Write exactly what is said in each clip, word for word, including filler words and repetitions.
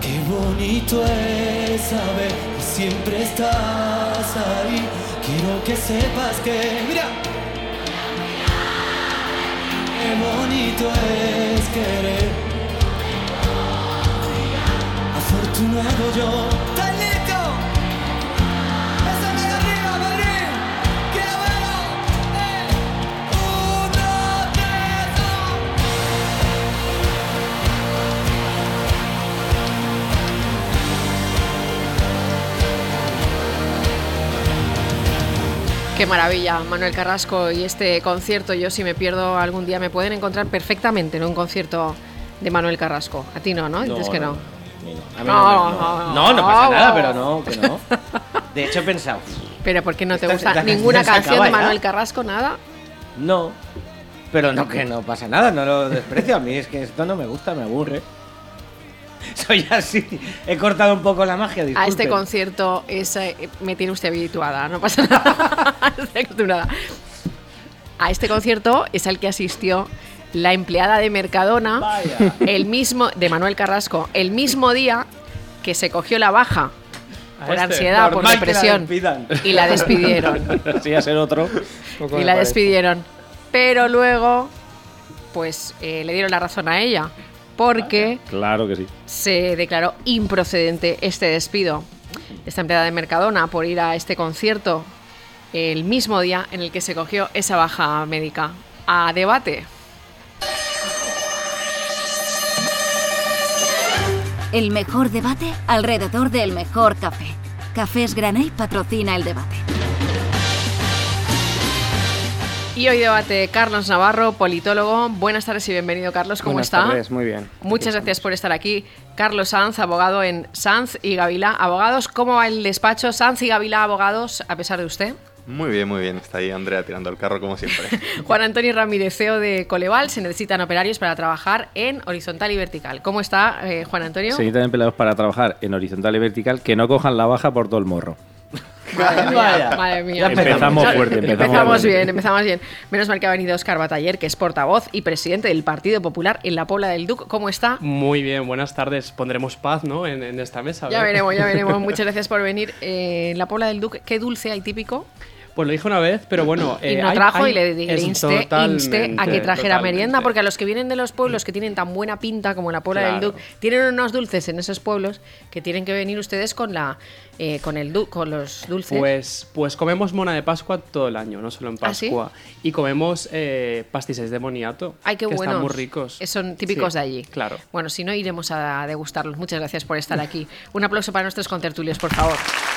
Qué bonito es saber que siempre estás ahí. Quiero que sepas que, mira, qué bonito es querer. Afortunado yo. ¿Estás listo? ¡Esa mega arriba, Madrid! ¡Quiero verlo! ¡Eh! ¡Uno, tres, dos! Qué maravilla, Manuel Carrasco, y este concierto. Yo, si me pierdo algún día, me pueden encontrar perfectamente en un concierto de Manuel Carrasco. A ti no, ¿no? Dices no, que no. no. A mí no, no, no, no, no pasa nada, pero no, que no. De hecho he pensado. Pero ¿por qué no te Esta- gusta esta ninguna canción se canción de acaba ya. Manuel Carrasco? Nada. No, pero no, que no pasa nada, no lo desprecio. A mí es que esto no me gusta, me aburre. Soy así, he cortado un poco la magia, disculpen. A este concierto es, eh, me tiene usted habituada, no pasa nada. Estoy acostumbrada. A este concierto es al que asistió la empleada de Mercadona, Vaya. el mismo de Manuel Carrasco, el mismo día que se cogió la baja por este. ansiedad, por Normal que la depresión, despidan. y la despidieron. Sí, a ser otro. y la despidieron. Pero luego, pues eh, le dieron la razón a ella, porque Claro que sí. se declaró improcedente este despido. Esta empleada de Mercadona, por ir a este concierto el mismo día en el que se cogió esa baja médica. A debate. El mejor debate alrededor del mejor café. Cafés Graney patrocina el debate. Y hoy debate Carlos Navarro, politólogo. Buenas tardes y bienvenido, Carlos. ¿Cómo Buenas está? tardes, muy bien. Muchas gracias por estar aquí. Carlos Sanz, abogado en Sanz y Gavilá Abogados. ¿Cómo va el despacho Sanz y Gavilá Abogados, a pesar de usted? Muy bien, muy bien. Está ahí Andrea tirando el carro como siempre. Juan Antonio Ramírez, C E O de Coleval. Se necesitan operarios para trabajar en horizontal y vertical. ¿Cómo está, eh, Juan Antonio? Se necesitan empleados para trabajar en horizontal y vertical que no cojan la baja por todo el morro. Madre mía, Vaya. madre mía. Ya Empezamos fuerte, empezamos Empezamos fuerte. bien, empezamos bien. Menos mal que ha venido Óscar Bataller, que es portavoz y presidente del Partido Popular en la Pobla del Duc. ¿Cómo está? Muy bien, buenas tardes. Pondremos paz, ¿no? En, en esta mesa. Ya ¿ver? veremos, ya veremos. Muchas gracias por venir. Eh, en la Pobla del Duc, ¿qué dulce hay típico? Pues lo dije una vez, pero bueno. Y eh, no hay- trajo hay- y le, le es insté, insté a que totalmente, trajera totalmente. merienda, porque a los que vienen de los pueblos que tienen tan buena pinta como la Pobla del Claro. Duc, tienen unos dulces en esos pueblos que tienen que venir ustedes con la eh, con el du- con los dulces. Pues, pues comemos mona de Pascua todo el año, no solo en ¿Ah, sí? Pascua. Y comemos eh, pastices de boniato. Ay, qué que buenos. Están muy ricos. Son típicos Sí, de allí. Claro. Bueno, si no, iremos a degustarlos. Muchas gracias por estar aquí. Un aplauso para nuestros contertulios, por favor.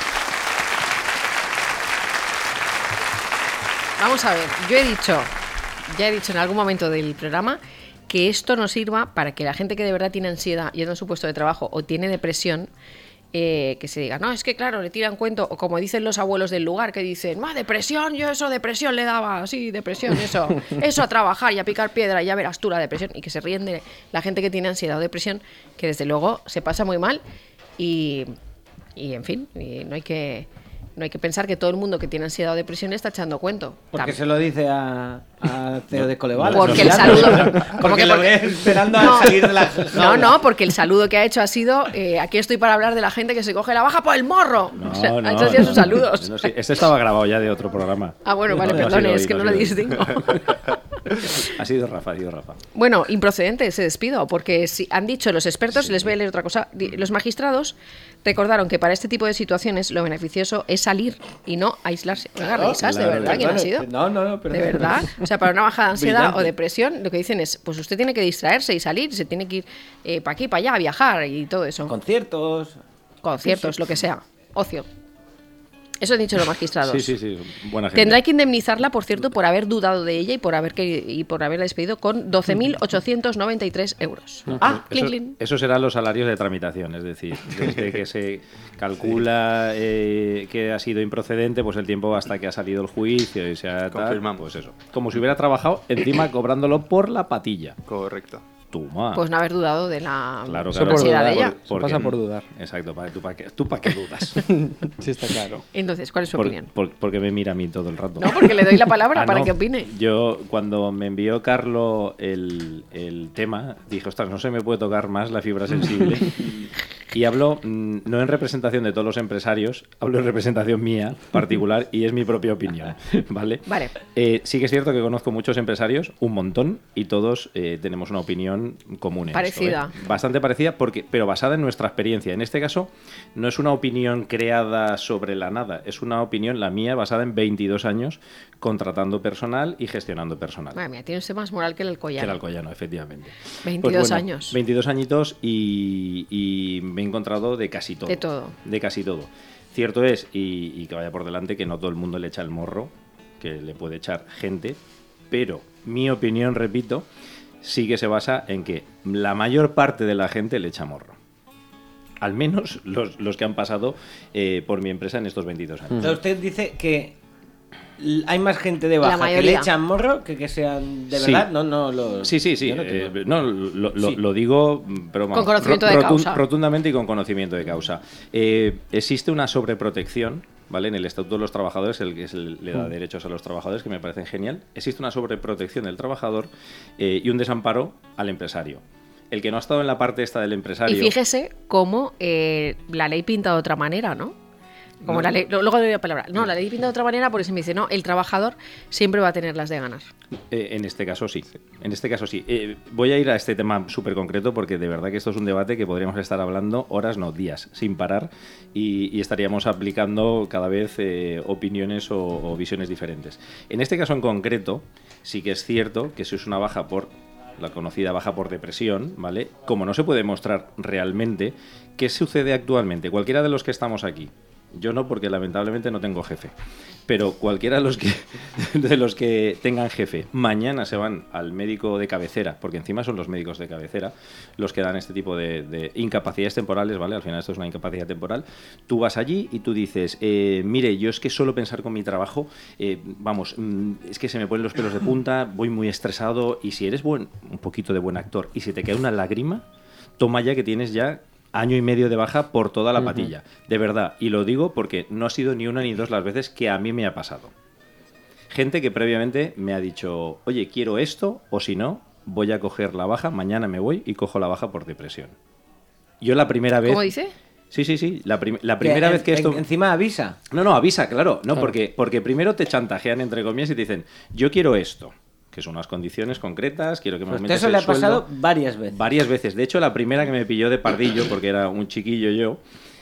Vamos a ver, yo he dicho, ya he dicho en algún momento del programa que esto nos sirva para que la gente que de verdad tiene ansiedad yendo a su puesto de trabajo o tiene depresión, eh, que se diga, no, es que claro, le tiran cuento, o como dicen los abuelos del lugar, que dicen, ma, depresión, yo eso, depresión le daba, sí, depresión, eso, eso a trabajar y a picar piedra, y ya verás tú la depresión, y que se ríen de la gente que tiene ansiedad o depresión, que desde luego se pasa muy mal, y, y en fin, y no hay que... No hay que pensar que todo el mundo que tiene ansiedad o depresión le está echando cuento. Porque Tam- se lo dice a, a C E O de Coleval. Porque el Mirando. saludo- ¿Cómo Porque que lo porque- ve esperando No. a salir de la No, jaula. no, porque el saludo que ha hecho ha sido eh, aquí estoy para hablar de la gente que se coge la baja por el morro. No, O sea, no, ha hecho así a no. sus saludos. No, sí, este estaba grabado ya de otro programa. Ah, bueno, vale, No, no ha perdone, sido es hoy, que no no ha lo sido hoy. distingo. Ha sido Rafa, ha sido Rafa. Bueno, improcedente ese despido, porque si han dicho los expertos, les voy a leer otra cosa, di- los magistrados recordaron que para este tipo de situaciones lo beneficioso es salir y no aislarse. Oiga, Claro, risas, de claro, verdad, ¿quién ha perdone, sido? No, no, no, perdón. ¿De verdad? O sea, para una baja de ansiedad Brillante. o depresión, lo que dicen es, pues usted tiene que distraerse y salir, se tiene que ir eh, para aquí, para allá, a viajar y todo eso. Conciertos. Conciertos, lo que sea. Ocio. Eso han dicho los magistrados. Sí, sí, sí, buena gente. Tendrá que indemnizarla, por cierto, por haber dudado de ella y por haber que, y por haberla despedido con doce mil ochocientos noventa y tres euros. Ah, Eso, clink, clink. esos serán los salarios de tramitación, es decir, desde que se calcula eh, que ha sido improcedente, pues el tiempo hasta que ha salido el juicio y se ha tal, Confirmamos. pues eso. Como si hubiera trabajado encima cobrándolo por la patilla. Correcto. Toma. Pues no haber dudado de la Claro, Eso claro. por ansiedad de dudar, ella. Eso pasa por dudar. Exacto, para, ¿tú para qué, tú para qué dudas? Sí, está claro. Entonces, ¿cuál es su Por- opinión? por- porque me mira a mí todo el rato. No, porque le doy la palabra Ah, para no. que opine. Yo, cuando me envió Carlo el, el tema, dije, ostras, no se me puede tocar más la fibra sensible. Y hablo mm, no en representación de todos los empresarios, hablo en representación mía particular y es mi propia opinión, ¿vale? Vale. Eh, sí que es cierto que conozco muchos empresarios, un montón, y todos eh, tenemos una opinión común en Parecida. esto, ¿eh? Bastante parecida, porque, pero basada en nuestra experiencia. En este caso, no es una opinión creada sobre la nada, es una opinión, la mía, basada en veintidós años contratando personal y gestionando personal. Madre mía, tiene usted más moral que el Alcoyano. Que el Alcoyano, efectivamente. veintidós Pues bueno, años. veintidós añitos y, y me he encontrado de casi todo. De todo. De casi todo. Cierto es, y, y que vaya por delante, que no todo el mundo le echa el morro, que le puede echar gente, pero mi opinión, repito, sí que se basa en que la mayor parte de la gente le echa morro. Al menos los, los que han pasado eh, por mi empresa en estos veintidós años. O sea, usted dice que l- hay más gente de La baja que le mayoría. echan morro que que sean de Sí. verdad. No, no, lo, Sí, sí, sí. yo no eh, tengo- no, lo, lo- Sí. lo digo, pero vamos, Con conocimiento de causa. rotundamente y con conocimiento de causa. Eh, existe una sobreprotección, ¿vale? En el Estatuto de los Trabajadores, el que es el- le da derechos a los trabajadores, que me parecen genial. Existe una sobreprotección del trabajador eh, y un desamparo al empresario. El que no ha estado en la parte esta del empresario... Y fíjese cómo eh, la ley pinta de otra manera, ¿no? Como No. la ley, lo- luego doy la palabra. No, la ley pinta de otra manera porque se me dice, no, el trabajador siempre va a tener las de ganar. Eh, en este caso sí, en este caso sí. Eh, voy a ir a este tema súper concreto porque de verdad que esto es un debate que podríamos estar hablando horas, no días, sin parar y, y estaríamos aplicando cada vez eh, opiniones o, o visiones diferentes. En este caso en concreto, sí que es cierto que si es una baja por la conocida baja por depresión, ¿vale? Como no se puede mostrar realmente, ¿qué sucede actualmente? Cualquiera de los que estamos aquí, yo no, porque lamentablemente no tengo jefe. Pero cualquiera de los que de los que tengan jefe, mañana se van al médico de cabecera, porque encima son los médicos de cabecera los que dan este tipo de, de incapacidades temporales, ¿vale? Al final esto es una incapacidad temporal. Tú vas allí y tú dices, eh, mire, yo es que solo pensar con mi trabajo, eh, vamos, mm, es que se me ponen los pelos de punta, voy muy estresado, y si eres buen, un poquito de buen actor y se te cae una lágrima, toma ya que tienes ya año y medio de baja por toda la patilla. De verdad. Y lo digo porque no ha sido ni una ni dos las veces que a mí me ha pasado. Gente que previamente me ha dicho, oye, quiero esto, o si no, voy a coger la baja, mañana me voy y cojo la baja por depresión. Yo la primera vez... ¿Cómo dice? Sí, sí, sí. La, prim- la primera Que vez que en- esto... en- encima avisa. No, no, avisa, claro. No, Claro. Porque, porque primero te chantajean, entre comillas, y te dicen, yo quiero esto, que son unas condiciones concretas, quiero que me Pues aumentes eso el le ha sueldo. pasado varias veces. Varias veces. De hecho, la primera que me pilló de pardillo, porque era un chiquillo yo,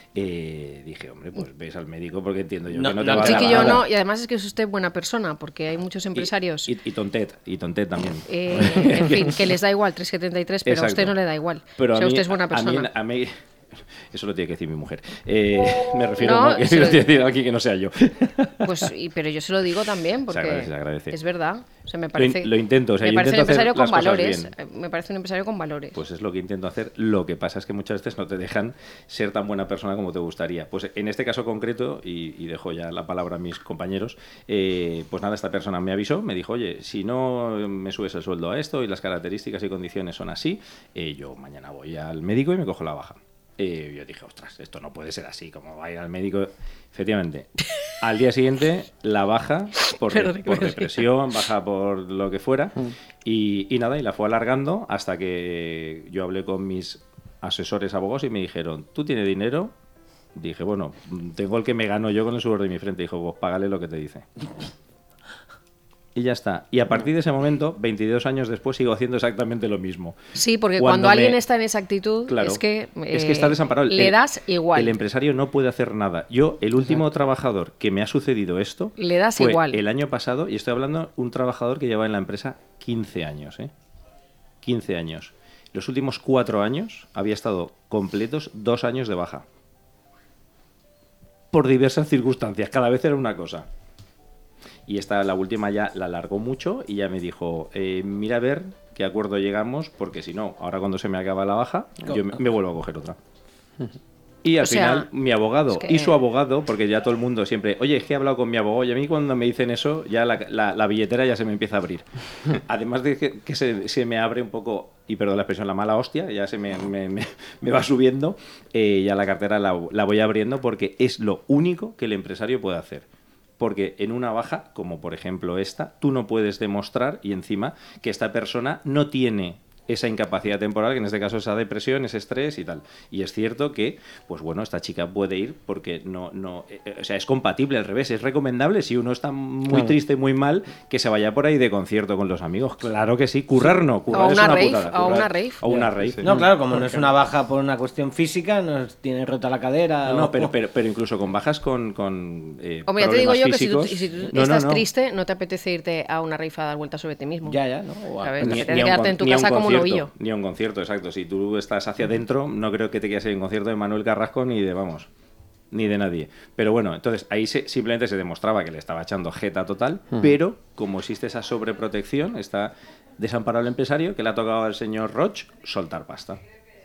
eh, dije, hombre, pues ves al médico porque entiendo yo No, que no te no, va a no, dar Chiquillo nada. no, y además es que es usted buena persona, porque hay muchos empresarios, Y, y, y tontet, y tontet también. eh, en fin, que les da igual tres setenta y tres, pero a Exacto. usted no le da igual. Pero o sea, a mí, usted es buena a mí- persona. a mí- eso lo tiene que decir mi mujer. Eh, me refiero No, no, que se lo lo- tiene que decir aquí que no sea yo. Pues, y- pero yo se lo digo también, porque agradece, se agradece. es verdad. O sea, me Lo in- parece, lo intento, o sea, me yo parece un intento hacer empresario con las cosas valores. bien. eh, Me parece un empresario con valores. Pues es lo que intento hacer. Lo que pasa es que muchas veces no te dejan ser tan buena persona como te gustaría. Pues en este caso concreto, y, y dejo ya la palabra a mis compañeros, eh, pues nada, esta persona me avisó, me dijo, oye, si no me subes el sueldo a esto y las características y condiciones son así, eh, yo mañana voy al médico y me cojo la baja. Eh, yo dije, ostras, esto no puede ser así, como va a ir al médico. Efectivamente, al día siguiente la baja por, Perdón, por que me depresión, baja por lo que fuera, y, y nada, y la fue alargando hasta que yo hablé con mis asesores abogados y me dijeron, ¿tú tienes dinero? Dije, bueno, tengo el que me gano yo con el sudor de mi frente. Dijo, pues págale lo que te dice. Y ya está. Y a partir de ese momento, veintidós años después, sigo haciendo exactamente lo mismo. Sí, porque Cuando cuando, alguien me- está en esa actitud, Claro, es que, es que eh, está desamparado. le El- das igual. El empresario no puede hacer nada. Yo, el último trabajador que me ha sucedido esto, Le das fue igual. el año pasado, y estoy hablando de un trabajador que lleva en la empresa quince años, ¿eh? quince años. Los últimos cuatro años había estado completos dos años de baja. Por diversas circunstancias, cada vez era una cosa. Y esta, la última, ya la alargó mucho y ya me dijo, eh, mira a ver qué acuerdo llegamos, porque si no, ahora cuando se me acaba la baja, yo me, me vuelvo a coger otra. Y al O sea, final, mi abogado es que- y su abogado, porque ya todo el mundo siempre, oye, es que he hablado con mi abogado, y a mí cuando me dicen eso, ya la, la- la billetera ya se me empieza a abrir. Además de que, que se, se me abre un poco, y perdón la expresión, la mala hostia, ya se me, me- me- me va subiendo, eh, ya la cartera la, la voy abriendo porque es lo único que el empresario puede hacer. Porque en una baja, como por ejemplo esta, tú no puedes demostrar, y encima, que esta persona no tiene esa incapacidad temporal, que en este caso es esa depresión, ese estrés y tal. Y es cierto que, pues bueno, esta chica puede ir porque no, no, eh, o sea, es compatible al revés, es recomendable si uno está muy Claro. triste, muy mal, que se vaya por ahí de concierto con los amigos. Claro que sí, currar no, currar O es una una rave, putada. o currar- una rave. O una rave. Sí. No, claro, como no es una baja por una cuestión física, no tiene rota la cadera. No, no, o- pero, pero, pero incluso con bajas con, con eh, Hombre, ya te digo problemas yo que si tú, físicos- y si tú No, no, estás no. triste, no te apetece irte a una rifa a dar vueltas sobre ti mismo. Ya, ya, ¿no? O a- ¿Sabes? Ni, Te ni apetece a un quedarte con- en tu ni a un casa como un concierto, ovillo. Ni a un concierto, exacto. Si tú estás hacia adentro, no creo que te quieras ir a un concierto de Manuel Carrasco ni de, vamos, ni de nadie. Pero bueno, entonces ahí se, simplemente se demostraba que le estaba echando jeta total, pero como existe esa sobreprotección, está desamparado el empresario, que le ha tocado al señor Roch soltar pasta.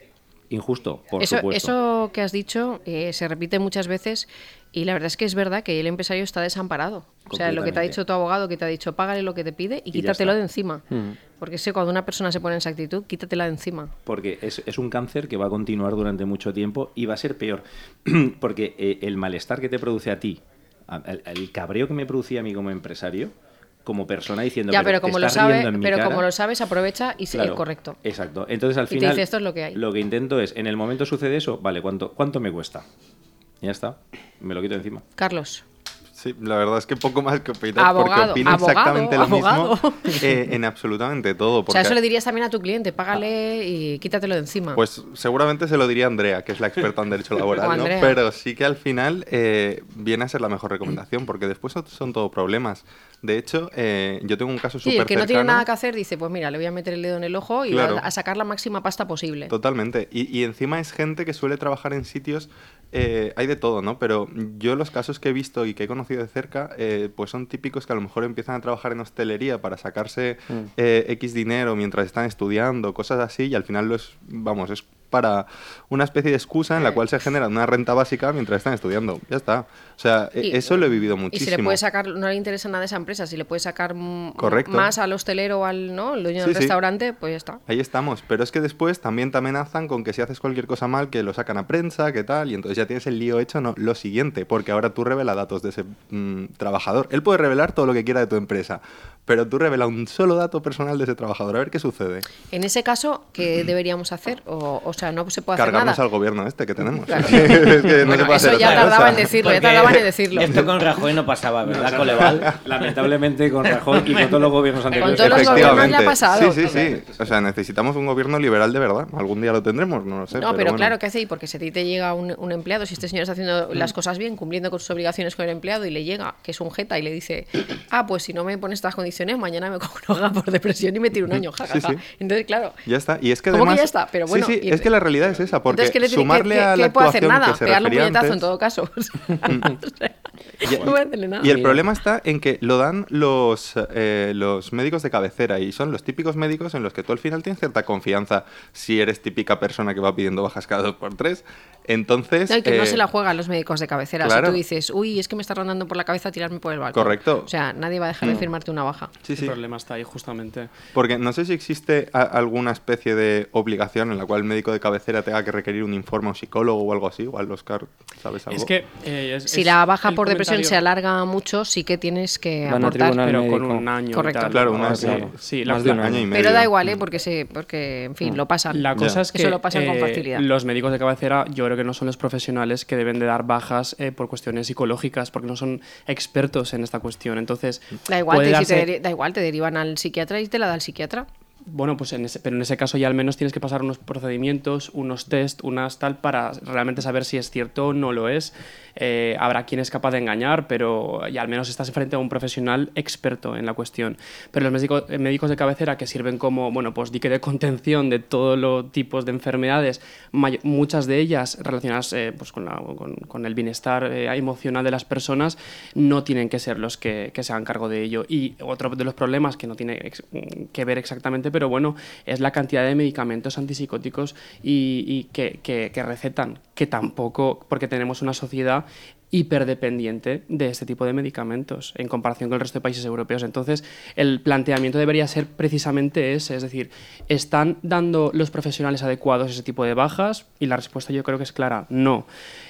Injusto, por Eso, supuesto. eso que has dicho eh, se repite muchas veces y la verdad es que es verdad que el empresario está desamparado. O sea, lo que te ha Completamente. dicho tu abogado, que te ha dicho págale lo que te pide y, Y ya quítatelo está. de encima. Porque es que cuando una persona se pone en esa actitud, quítatela de encima. Porque es, es un cáncer que va a continuar durante mucho tiempo y va a ser peor. Porque eh, el malestar que te produce a ti, a- el, el cabreo que me producía a mí como empresario, como persona diciendo Ya, pero, pero te como lo estás sabe, riendo en mi pero cara". como lo sabes, aprovecha y se Claro, correcto. Exacto. Entonces al Y te final dice, "Esto es lo que hay". que intento es, en el momento sucede eso, vale, ¿cuánto, cuánto me cuesta? Y ya está, me lo quito de encima. Carlos. Sí, la verdad es que poco más que opinar, Abogado, porque opino abogado, exactamente lo abogado. mismo eh, en absolutamente todo. O Porque, sea, eso le dirías también a tu cliente, págale y quítatelo de encima. Pues seguramente se lo diría Andrea, que es la experta en derecho O laboral, ¿no? Andrea. Pero sí que al final eh, viene a ser la mejor recomendación, porque después son- son todo problemas. De hecho, eh, yo tengo un caso sí, súper el que no tiene cercano. nada que hacer dice, pues mira, le voy a meter el dedo en el ojo y Claro. va a sacar la máxima pasta posible. Totalmente. Y, y encima es gente que suele trabajar en sitios, eh, hay de todo, ¿no? Pero yo los casos que he visto y que he conocido de cerca, eh, pues son típicos que a lo mejor empiezan a trabajar en hostelería para sacarse eh, X dinero mientras están estudiando, cosas así, y al final lo es, vamos, es para una especie de excusa en la cual se genera una renta básica mientras están estudiando. Ya está. O sea, e- Y- eso lo he vivido Y muchísimo. si le puede sacar, no le interesa nada esa empresa, si le puede sacar mm, Correcto. más al hostelero o al, ¿no? el dueño Sí, del sí. restaurante, pues ya está. Ahí estamos, pero es que después también te amenazan con que si haces cualquier cosa mal, que lo sacan a prensa, que tal, y entonces ya tienes el lío hecho, no, lo siguiente, porque ahora tú revela datos de ese mm, trabajador. Él puede revelar todo lo que quiera de tu empresa, pero tú revela un solo dato personal de ese trabajador, a ver qué sucede. En ese caso, ¿qué deberíamos hacer? O, o sea, no se puede hacer Cargarnos nada. al gobierno este que tenemos. Claro. Es que no Bueno, se puede eso hacer ya otra tardaba cosa. en decirlo, ya Porque tardaban en decirlo. Esto con Rajoy no pasaba, ¿verdad, Coleval? Lamentablemente con Rajoy y con todos los gobiernos anteriores. todos los gobiernos le ha Efectivamente. pasado. Sí, sí, sí. O sea, necesitamos un gobierno liberal de verdad. Algún día lo tendremos, no lo sé. No, pero, bueno. claro, ¿qué hace? Y porque si a ti te llega un, un empleado, si este señor está haciendo las cosas bien, cumpliendo con sus obligaciones con el empleado y le llega, que es un jeta, y le dice, ah, pues si no me pones estas condiciones, mañana me cojo una hoja por depresión y me tiro un año, jajaja. Sí, sí. Entonces, claro, Ya está. Y es que ¿Cómo que además. ya está? Pero bueno, sí, sí, y- es que la realidad es esa. Porque entonces, ¿qué le tiene, sumarle qué- qué- a qué la le puede hacer? actuación Nada, que se pegarle un refería puñetazo en antes- todo caso. O sea, no puede hacerle nada. Y el problema está en que lo dan los, eh, los médicos de cabecera y son los típicos médicos en los que tú al final tienes cierta confianza si eres típica persona que va pidiendo bajas cada dos por tres. Entonces... No, y que no eh, se la juegan los médicos de cabecera. claro. Si tú dices, uy, es que me está rondando por la cabeza tirarme por el balcón. Correcto. O sea, nadie va a dejar de firmarte una baja. Sí, El sí. problema está ahí, justamente. Porque no sé si existe a- alguna especie de obligación en la cual el médico de cabecera tenga que requerir un informe a un psicólogo o algo así. Igual, Oscar, ¿sabes algo? Es que. eh, es- Si es la baja el por depresión comentario- se alarga mucho, sí que tienes que Van a aportar. tribunal Pero con médico. un año. y Correcto. tal. Claro, un Ah, año, sí, claro. sí, la, Más de un la- año y medio. Pero da igual, ¿eh? Porque, se, porque en fin, lo pasan. La cosa Ya. es que Eso lo pasan con eh, facilidad. los médicos de cabecera yo creo que no son los profesionales que deben de dar bajas eh, por cuestiones psicológicas, porque no son expertos en esta cuestión. Entonces, Da igual, puede te, si te darse- deri- da igual, te derivan al psiquiatra y te la da el psiquiatra. Bueno, pues en ese, pero en ese caso ya al menos tienes que pasar unos procedimientos, unos test, unas tal, para realmente saber si es cierto o no lo es. Eh, habrá quien es capaz de engañar, pero ya al menos estás frente a un profesional experto en la cuestión. Pero los médicos, eh, médicos de cabecera que sirven como, bueno, pues dique de contención de todos los tipos de enfermedades, may- muchas de ellas relacionadas eh, pues con, la- con- con el bienestar eh, emocional de las personas, no tienen que ser los que, que se hagan cargo de ello. Y otro de los problemas que no tiene ex- que ver exactamente, pero bueno, es la cantidad de medicamentos antipsicóticos y, y que, que- que recetan, que tampoco, porque tenemos una sociedad hiperdependiente de este tipo de medicamentos en comparación con el resto de países europeos. Entonces, el planteamiento debería ser precisamente ese, es decir, ¿están dando los profesionales adecuados ese tipo de bajas? Y la respuesta yo creo que es clara, no.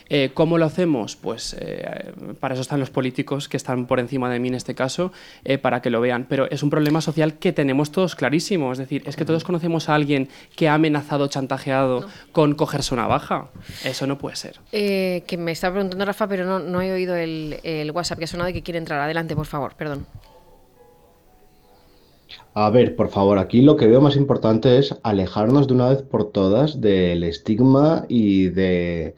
Eh, ¿Cómo lo hacemos? Pues eh, para eso están los políticos que están por encima de mí en este caso, eh, para que lo vean. Pero es un problema social que tenemos todos clarísimo. Es decir, es que todos conocemos a alguien que ha amenazado, chantajeado no. con cogerse una baja. Eso no puede ser. Eh, que me está preguntando Rafa, pero no, no he oído el, el WhatsApp que ha sonado y que quiere entrar. Adelante, por favor, perdón. A ver, por favor, aquí lo que veo más importante es alejarnos de una vez por todas del estigma y de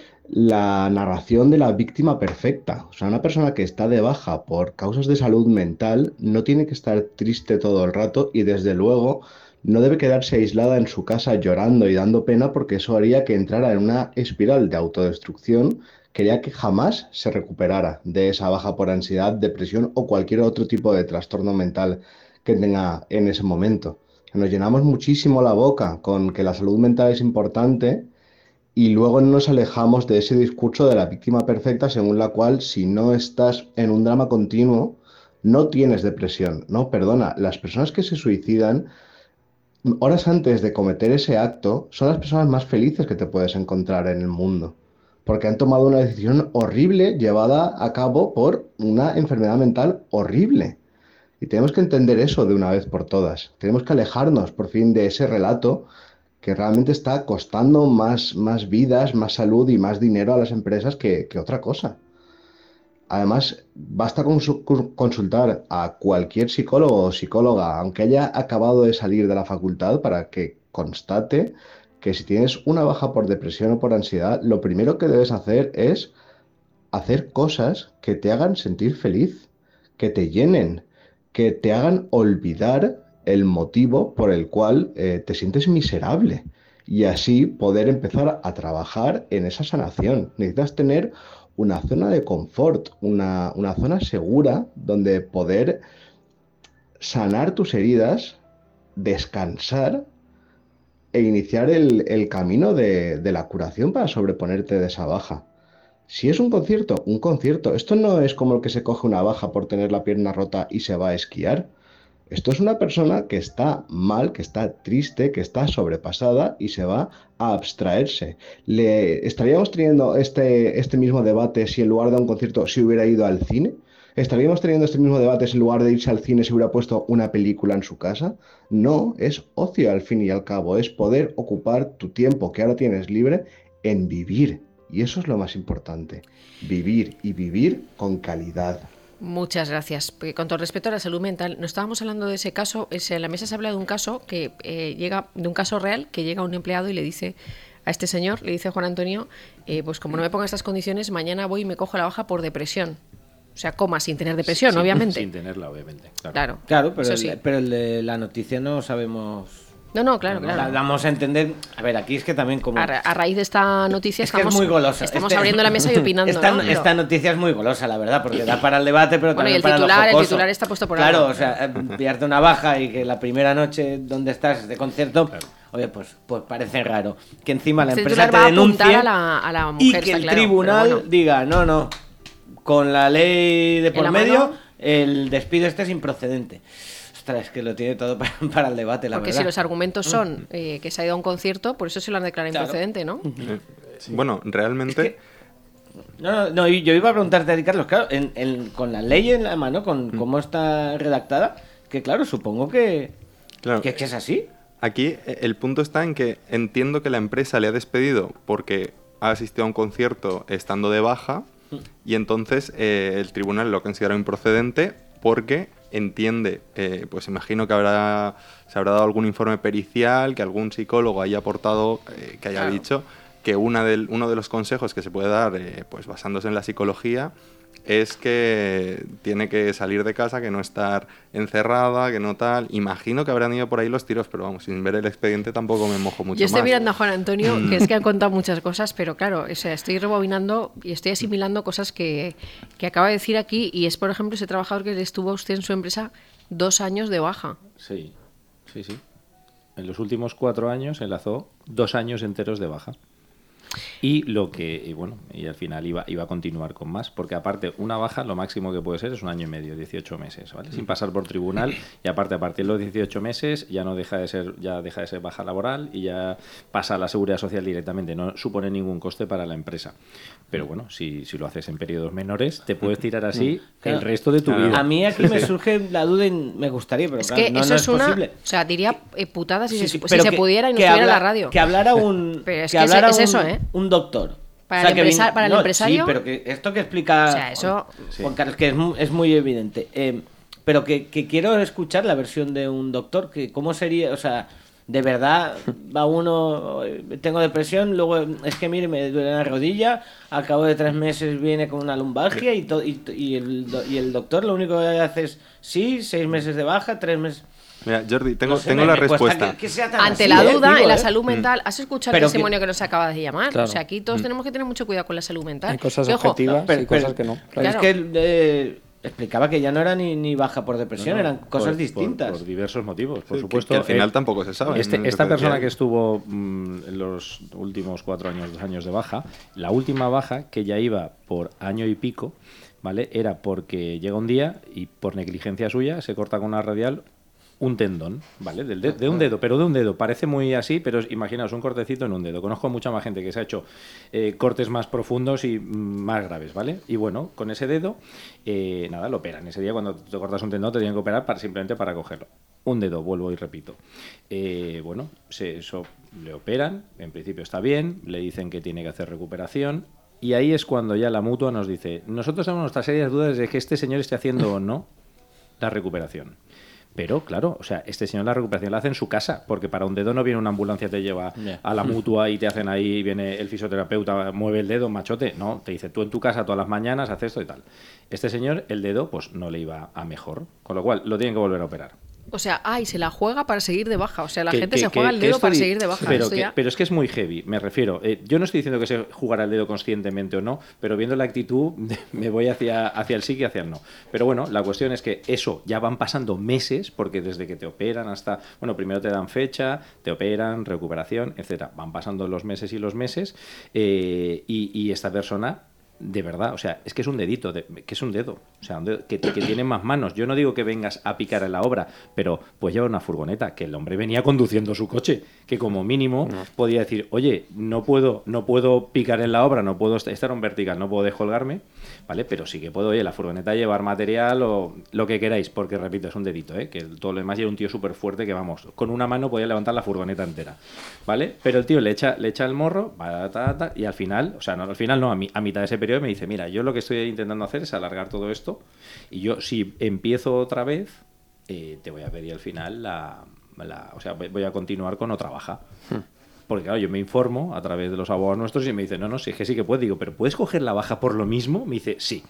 la narración de la víctima perfecta. O sea, una persona que está de baja por causas de salud mental no tiene que estar triste todo el rato y desde luego no debe quedarse aislada en su casa llorando y dando pena porque eso haría que entrara en una espiral de autodestrucción que haría que jamás se recuperara de esa baja por ansiedad, depresión o cualquier otro tipo de trastorno mental que tenga en ese momento. Nos llenamos muchísimo la boca con que la salud mental es importante y luego nos alejamos de ese discurso de la víctima perfecta según la cual si no estás en un drama continuo no tienes depresión. No, perdona, las personas que se suicidan horas antes de cometer ese acto son las personas más felices que te puedes encontrar en el mundo porque han tomado una decisión horrible llevada a cabo por una enfermedad mental horrible. Y tenemos que entender eso de una vez por todas. Tenemos que alejarnos por fin de ese relato que realmente está costando más, más vidas, más salud y más dinero a las empresas que, que otra cosa. Además, basta con su, consultar a cualquier psicólogo o psicóloga, aunque haya acabado de salir de la facultad, para que constate que si tienes una baja por depresión o por ansiedad, lo primero que debes hacer es hacer cosas que te hagan sentir feliz, que te llenen, que te hagan olvidar el motivo por el cual eh, te sientes miserable y así poder empezar a trabajar en esa sanación. Necesitas tener una zona de confort, una, una zona segura donde poder sanar tus heridas, descansar e iniciar el, el camino de, de la curación para sobreponerte de esa baja. Si es un concierto, un concierto. Esto no es como el que se coge una baja por tener la pierna rota y se va a esquiar. Esto es una persona que está mal, que está triste, que está sobrepasada y se va a abstraerse. ¿Le estaríamos teniendo este, este mismo debate si en lugar de un concierto se hubiera ido al cine? ¿Estaríamos teniendo este mismo debate si en lugar de irse al cine se hubiera puesto una película en su casa? No, es ocio al fin y al cabo. Es poder ocupar tu tiempo que ahora tienes libre en vivir. Y eso es lo más importante, vivir y vivir con calidad. Muchas gracias. Porque con todo respeto a la salud mental, no estábamos hablando de ese caso, es, en la mesa se habla de un caso que eh, llega, de un caso real, que llega un empleado y le dice a este señor, le dice Juan Antonio, eh, pues como no me ponga estas condiciones, mañana voy y me cojo la baja por depresión. O sea, coma sin tener depresión, sí, obviamente. Sin tenerla, obviamente. Claro, claro, claro pero, el, sí. pero el de la noticia no sabemos... No, no, claro, claro. La damos a entender. A ver, aquí es que también como... A, ra a raíz de esta noticia es estamos, que es muy golosa. estamos este... abriendo la mesa y opinando. Esta, ¿no? esta noticia es muy golosa, la verdad, porque da para el debate, pero bueno, también y el para titular, lo jocoso. El titular está puesto por Claro, algo. o sea, pillarte una baja y que la primera noche donde estás de concierto, claro. Oye, pues, pues parece raro. Que encima la este empresa te va denuncie a, a, la, a la mujer, y que el claro, tribunal bueno. diga, no, no, con la ley de por medio, mano, el despido este es improcedente. Es que lo tiene todo para, para el debate, la Porque verdad. si los argumentos son eh, que se ha ido a un concierto, por eso se lo han declarado claro. improcedente, ¿no? Eh, sí. Bueno, realmente... Es que, no, no, yo iba a preguntarte a ti, Carlos, claro, en, en, con la ley en la mano, con mm. cómo está redactada, que claro, supongo que, claro. que, que es así. Aquí el punto está en que entiendo que la empresa le ha despedido porque ha asistido a un concierto estando de baja mm. y entonces eh, el tribunal lo considera improcedente porque... entiende, eh, pues imagino que habrá se habrá dado algún informe pericial, que algún psicólogo haya aportado, eh, que haya claro. dicho que una del, uno de los consejos que se puede dar, eh, pues basándose en la psicología, es que tiene que salir de casa, que no estar encerrada, que no tal. Imagino que habrán ido por ahí los tiros, pero vamos, sin ver el expediente tampoco me mojo mucho más. Yo estoy más. mirando a Juan Antonio, que es que ha contado muchas cosas, pero claro, o sea, estoy rebobinando y estoy asimilando cosas que, que acaba de decir aquí, y es, por ejemplo, ese trabajador que estuvo usted en su empresa dos años de baja. Sí, sí, sí. En los últimos cuatro años enlazó dos años enteros de baja. Y lo que, y bueno, y al final iba, iba a continuar con más, porque aparte, una baja, lo máximo que puede ser es un año y medio, dieciocho meses, ¿vale? Sin pasar por tribunal, y aparte, a partir de los dieciocho meses, ya no deja de ser, ya deja de ser baja laboral y ya pasa a la seguridad social directamente, no supone ningún coste para la empresa. Pero bueno, si, si lo haces en periodos menores, te puedes tirar así Claro. el resto de tu Claro. vida. A mí aquí me surge la duda y me gustaría, pero Es claro, que no, eso no es, es una. posible. O sea, diría eh, putadas si, Sí, se, sí, si pero se que- pudiera y no que estuviera en habla- la radio. Que hablara un, Pero es que que es- hablara es un, eso, ¿eh? un doctor. Para el que empresa- vin- para el no, empresario- Sí, pero que esto que explica O sea, eso- Juan Carlos, que es, mu- es muy evidente. Eh, pero que, que quiero escuchar la versión de un doctor, que cómo sería, o sea, de verdad va uno, eh, tengo depresión, luego eh, es que mire, me duele la rodilla, al cabo de tres meses viene con una lumbalgia y, to- y, y, el, do- y el doctor lo único que hace es, sí, seis meses de baja, tres meses... Mira, Jordi, tengo, No sé, tengo me- la me cuesta respuesta. que- que sea tan Ante así, la eh, duda, digo, en la eh. salud mental, ¿has escuchado Pero el que- testimonio que, nos acabas de llamar? Claro. O sea, aquí todos tenemos que tener mucho cuidado con la salud mental. Hay cosas Que, ojo, objetivas pero- y pero- cosas que no. Pero Claro. es que eh, explicaba que ya no era ni, ni baja por depresión, No, no, eran cosas por- distintas. Por, por diversos motivos, por Sí, supuesto. que- que al final Eh, tampoco se sabe, este- ¿no? esta Lo que persona decía. que estuvo mm, en los últimos cuatro años, dos años de baja, la última baja, que ya iba por año y pico, ¿vale? Era porque llega un día y por negligencia suya se corta con una radial un tendón, ¿vale? Del de, de un dedo, pero de un dedo. Parece muy así, pero imaginaos un cortecito en un dedo. Conozco mucha más gente que se ha hecho eh, cortes más profundos y mm, más graves, ¿vale? Y bueno, con ese dedo, eh, nada, lo operan. Ese día cuando te cortas un tendón te tienen que operar para, simplemente para cogerlo. Un dedo, vuelvo y repito. Eh, bueno, se, eso le operan, en principio está bien, le dicen que tiene que hacer recuperación. Y ahí es cuando ya la mutua nos dice, nosotros tenemos nuestras serias dudas de que este señor esté haciendo o no la recuperación. Pero, claro, o sea, este señor la recuperación la hace en su casa, porque para un dedo no viene una ambulancia, te lleva Ya. a la mutua y te hacen ahí, viene el fisioterapeuta, mueve el dedo, machote. No, te dice, tú en tu casa todas las mañanas haces esto y tal. Este señor, el dedo, pues no le iba a mejor, con lo cual lo tienen que volver a operar. O sea, ay, se la juega para seguir de baja. O sea, la Que- gente que- se juega que- el que dedo esto para di- seguir de baja. Pero, Esto que- ya- pero es que es muy heavy, me refiero. Eh, yo no estoy diciendo que se jugara el dedo conscientemente o no, pero viendo la actitud me voy hacia, hacia el sí que hacia el no. Pero bueno, la cuestión es que eso ya van pasando meses, porque desde que te operan hasta, bueno, primero te dan fecha, te operan, recuperación, etcétera. Van pasando los meses y los meses eh, y, y esta persona... De verdad, o sea, es que es un dedito, de- que es un dedo, o sea, un dedo que, que tiene más manos. Yo no digo que vengas a picar en la obra, pero pues lleva una furgoneta, que el hombre venía conduciendo su coche, que como mínimo podía decir, oye, no puedo, no puedo picar en la obra, no puedo est- estar en vertical, no puedo descolgarme, ¿vale? Pero sí que puedo, oye, la furgoneta llevar material o lo que queráis, porque repito, es un dedito, ¿eh? Que todo lo demás lleva un tío súper fuerte que, vamos, con una mano podía levantar la furgoneta entera, ¿vale? Pero el tío le echa, le echa el morro, va, ta, ta, y al final, o sea, no, al final no, a, mi- a mitad de ese periodo me dice, mira, yo lo que estoy intentando hacer es alargar todo esto, y yo si empiezo otra vez, eh, te voy a pedir al final la, la- o sea, voy voy a continuar con otra baja. Porque claro, yo me informo a través de los abogados nuestros y me dicen, no, no, sí, es que sí que puedo. Digo, ¿pero puedes coger la baja por lo mismo? Me dice, sí.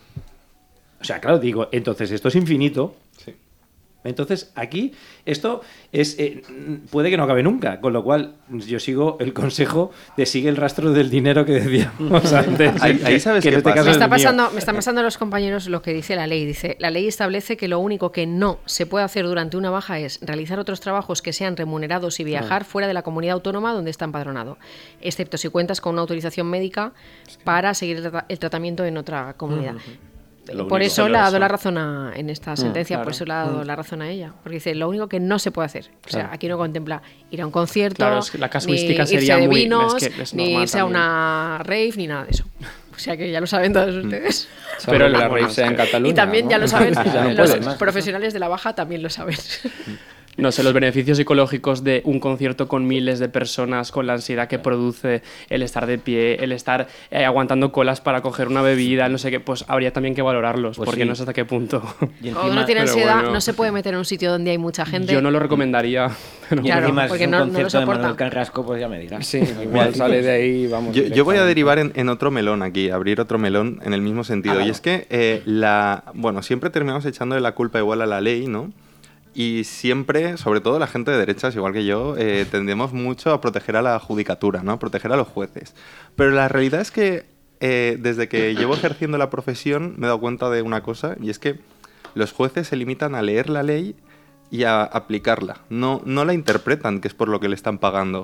O sea, claro, digo, entonces esto es infinito. Sí. Entonces, aquí, esto es eh, puede que no acabe nunca, con lo cual yo sigo el consejo de sigue el rastro del dinero que decíamos antes. Ahí- ahí sabes que en qué este pasa. caso Me es está, el mío. pasando, me están pasando los compañeros lo que dice la ley. Dice, la ley establece que lo único que no se puede hacer durante una baja es realizar otros trabajos que sean remunerados y viajar fuera de la comunidad autónoma donde está empadronado, excepto si cuentas con una autorización médica para seguir el, trata- el tratamiento en otra comunidad. Lo Por único, eso le ha dado doloroso. la razón a, en esta sentencia, claro. por eso le ha dado la razón a ella. Porque dice, lo único que no se puede hacer. O sea, Claro. aquí no contempla ir a un concierto, Claro, es que la casuística ni sería irse de muy- vinos, es que es ni normal irse a también. una rave, ni nada de eso. O sea que ya lo saben todos ustedes. Pero Pero la la- rave sea en Cataluña. Y también ¿no? ya lo saben, Ya no los puedes. profesionales de la baja también lo saben. No sé, los beneficios psicológicos de un concierto con miles de personas, con la ansiedad que produce el estar de pie, el estar eh, aguantando colas para coger una bebida, no sé qué, pues habría también que valorarlos, Pues porque sí. no sé hasta qué punto. Y Cuando uno tiene pero ansiedad, bueno. no se puede meter en un sitio donde hay mucha gente. Yo no lo recomendaría. Pero Y Claro, encima si porque es un no- no lo concierto de Manuel soporta. Carrasco, pues ya me dirás. Sí, igual sale de ahí, vamos. Yo, yo voy a directamente. derivar en, en otro melón aquí, abrir otro melón en el mismo sentido. Hágalo. Y es que eh, la, bueno, siempre terminamos echándole la culpa igual a la ley, ¿no? Y siempre, sobre todo la gente de derechas, igual que yo, eh, tendemos mucho a proteger a la judicatura, ¿no? A proteger a los jueces. Pero la realidad es que eh, desde que llevo ejerciendo la profesión me he dado cuenta de una cosa, y es que los jueces se limitan a leer la ley y a aplicarla. No, no la interpretan, que es por lo que le están pagando.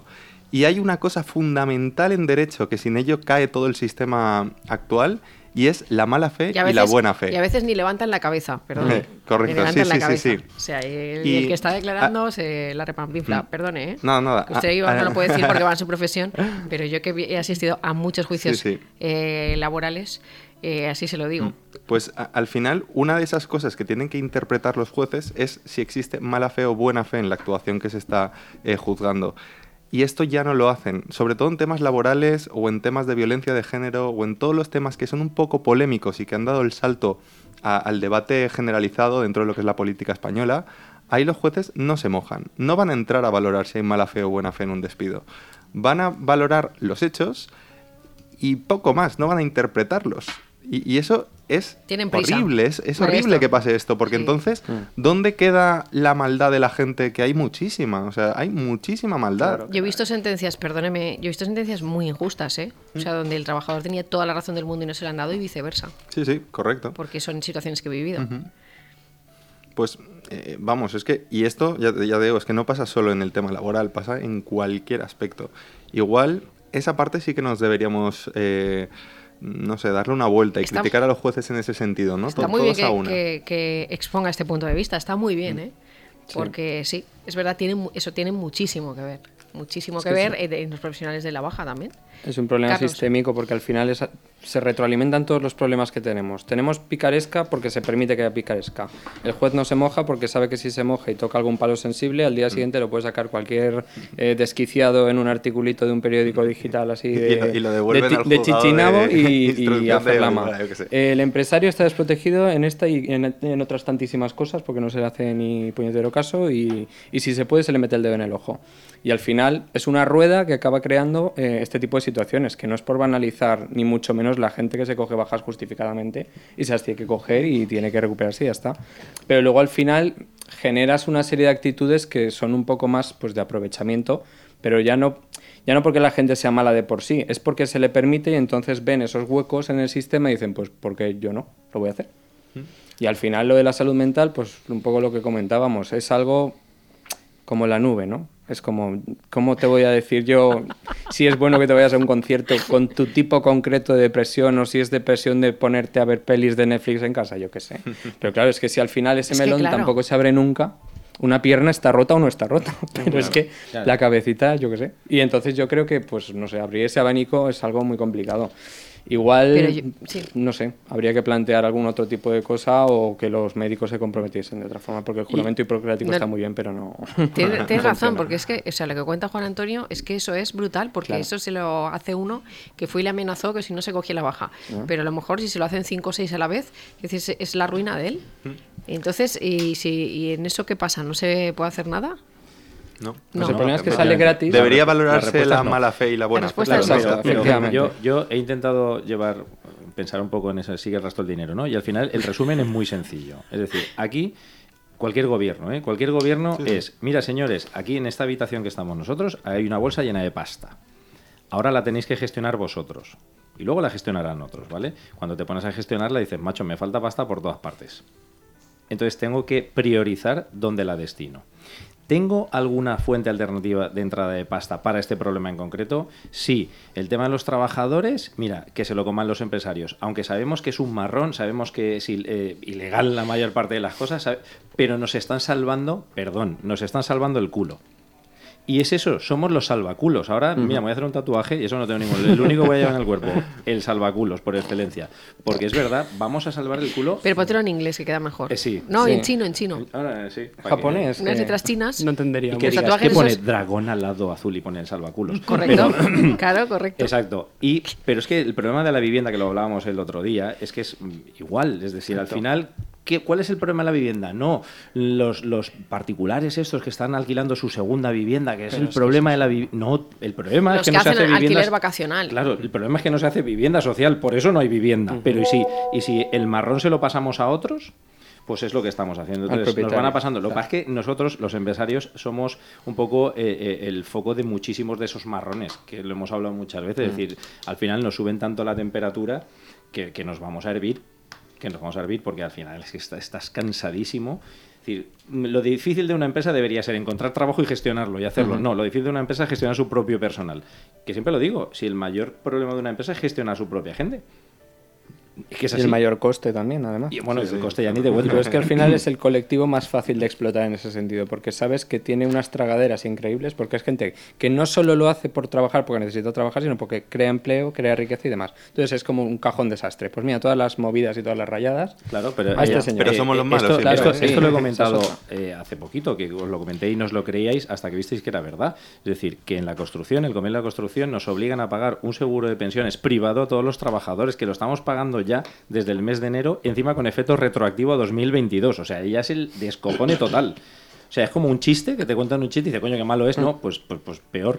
Y hay una cosa fundamental en derecho que sin ello cae todo el sistema actual, y es la mala fe y, y, veces, la buena fe. Y a veces ni levantan la cabeza, perdón. Eh, correcto, ni sí, la sí, cabeza. sí, sí. O sea, el, y, el que está declarando a, se la repampinfla. Mm. Perdone, ¿eh? No, nada. Que usted iba, no lo puede decir porque va en su profesión, pero yo que he asistido a muchos juicios sí, sí. Eh, laborales, eh, así se lo digo. Pues a, al final, una de esas cosas que tienen que interpretar los jueces es si existe mala fe o buena fe en la actuación que se está eh, juzgando. Y esto ya no lo hacen, sobre todo en temas laborales o en temas de violencia de género o en todos los temas que son un poco polémicos y que han dado el salto a, al debate generalizado dentro de lo que es la política española. Ahí los jueces no se mojan, no van a entrar a valorar si hay mala fe o buena fe en un despido. Van a valorar los hechos y poco más, no van a interpretarlos. Y, y eso es horrible, es, es horrible que pase esto, porque sí. entonces, ¿dónde queda la maldad de la gente? Que hay muchísima, o sea, hay muchísima maldad. Claro. Yo he visto sentencias, perdóneme, yo he visto sentencias muy injustas, ¿eh? O sea, donde el trabajador tenía toda la razón del mundo y no se la han dado y viceversa. Sí, sí, correcto. Porque son situaciones que he vivido. Uh-huh. Pues, eh, vamos, es que, y esto, ya, ya digo, es que no pasa solo en el tema laboral, pasa en cualquier aspecto. Igual, esa parte sí que nos deberíamos... Eh, no sé, darle una vuelta y está, criticar a los jueces en ese sentido, ¿no? Está Todo, muy bien que, a una. Que, que exponga este punto de vista, está muy bien, ¿eh? Porque sí, sí es verdad, tiene, eso tiene muchísimo que ver, muchísimo es que, que ver sí. en los profesionales de la baja también. Es un problema Carlos. sistémico porque al final es, se retroalimentan todos los problemas que tenemos. Tenemos picaresca porque se permite que haya picaresca. El juez no se moja porque sabe que si se moja y toca algún palo sensible, al día siguiente lo puede sacar cualquier eh, desquiciado en un articulito de un periódico digital así de, y lo, y lo devuelven de, al de Chichinabo de y, y a Ferlama. De el empresario está desprotegido en esta y en, en otras tantísimas cosas porque no se le hace ni puñetero caso y, y si se puede se le mete el dedo en el ojo. Y al final es una rueda que acaba creando eh, este tipo de situaciones, que no es por banalizar ni mucho menos la gente que se coge bajas justificadamente y se las tiene que coger y tiene que recuperarse y ya está. Pero luego al final generas una serie de actitudes que son un poco más pues, de aprovechamiento, pero ya no, ya no porque la gente sea mala de por sí, es porque se le permite y entonces ven esos huecos en el sistema y dicen, pues ¿por qué yo no? Lo voy a hacer. ¿Mm? Y al final lo de la salud mental, pues un poco lo que comentábamos, es algo como la nube, ¿no? Es como, ¿cómo te voy a decir yo si es bueno que te vayas a un concierto con tu tipo concreto de depresión o si es depresión de ponerte a ver pelis de Netflix en casa? Yo qué sé. Pero claro, es que si al final ese es melón claro. tampoco se abre nunca, una pierna está rota o no está rota. Pero claro, es que claro. la cabecita, yo qué sé. Y entonces yo creo que, pues no sé, abrir ese abanico es algo muy complicado. Igual, yo, sí. no sé, habría que plantear algún otro tipo de cosa o que los médicos se comprometiesen de otra forma, porque el juramento y, hipocrático no, está muy bien, pero no... Tienes, tienes razón, porque es que, o sea, lo que cuenta Juan Antonio es que eso es brutal, porque claro. eso se lo hace uno que fue y le amenazó que si no se cogía la baja, ¿no? Pero a lo mejor si se lo hacen cinco o seis a la vez, es decir, es la ruina de él. Entonces, ¿y, si, y en eso qué pasa? ¿No se puede hacer nada? No, no, no. El problema es que sale gratis. Debería valorarse la, la no. mala fe y la buena fe. Claro, claro, pero, pero yo, yo he intentado llevar, pensar un poco en eso, sigue el rastro del dinero, ¿no? Y al final el resumen es muy sencillo. Es decir, aquí cualquier gobierno, ¿eh? Cualquier gobierno sí, es, mira señores, aquí en esta habitación que estamos nosotros hay una bolsa llena de pasta. Ahora la tenéis que gestionar vosotros. Y luego la gestionarán otros, ¿vale? Cuando te pones a gestionarla dices, macho, me falta pasta por todas partes. Entonces tengo que priorizar dónde la destino. ¿Tengo alguna fuente alternativa de entrada de pasta para este problema en concreto? Sí. El tema de los trabajadores, mira, que se lo coman los empresarios. Aunque sabemos que es un marrón, sabemos que es eh, ilegal la mayor parte de las cosas, ¿sabe? Pero nos están salvando, perdón, nos están salvando el culo. Y es eso, somos los salvaculos. Ahora, uh-huh. mira, me voy a hacer un tatuaje y eso no tengo ningún... El único que voy a llevar en el cuerpo, el salvaculos, por excelencia. Porque es verdad, vamos a salvar el culo... Pero póntelo en inglés, que queda mejor. Eh, sí. No, sí. en chino, en chino. Ahora, sí. Japonés. Unas letras chinas. No entendería. Y que digas, que pone dragón al lado azul y pone el salvaculos. Correcto, pero, claro, correcto. Exacto. Y, pero es que el problema de la vivienda, que lo hablábamos el otro día, es que es igual. Es decir, exacto. Al final... ¿Qué, ¿Cuál es el problema de la vivienda? No, los, los particulares estos que están alquilando su segunda vivienda, que es pero el es problema que de la vivienda. No, el problema los es que, que no se hace vivienda. Alquiler vacacional. Claro, el problema es que no se hace vivienda social, por eso no hay vivienda. Uh-huh. Pero ¿y si, y si el marrón se lo pasamos a otros? Pues es lo que estamos haciendo. Entonces nos van a pasando. Lo que pasa es que nosotros, los empresarios, somos un poco eh, eh, el foco de muchísimos de esos marrones, que lo hemos hablado muchas veces. Uh-huh. Es decir, al final nos suben tanto la temperatura que, que nos vamos a hervir. que nos vamos a hervir porque al final es que está- estás cansadísimo. Es decir, lo difícil de una empresa debería ser encontrar trabajo y gestionarlo y hacerlo. Ujú. No, lo difícil de una empresa es gestionar su propio personal. Que siempre lo digo, si el mayor problema de una empresa es gestionar a su propia gente. Es que es Y así. el mayor coste también, además. Y bueno, Sí, el sí. coste ya ni de vuelta. Pero es que al final es el colectivo más fácil de explotar en ese sentido, porque sabes que tiene unas tragaderas increíbles, porque es gente que no solo lo hace por trabajar, porque necesita trabajar, sino porque crea empleo, crea riqueza y demás. Entonces es como un cajón desastre. Pues mira, todas las movidas y todas las rayadas. Claro, pero, A este eh, señor. Pero somos los malos Esto, siempre, esto- ¿eh? esto lo he Sí, comentado esa es eh, hace poquito, que os lo comenté y no os lo creíais hasta que visteis que era verdad. Es decir, que en la construcción, el convenio de la construcción, nos obligan a pagar un seguro de pensiones privado a todos los trabajadores, que lo estamos pagando ya desde el mes de enero, encima con efecto retroactivo a dos mil veintidós. O sea, ya es el descopone total. O sea, es como un chiste, que te cuentan un chiste y dice, coño, qué malo es. No, pues, pues, pues peor.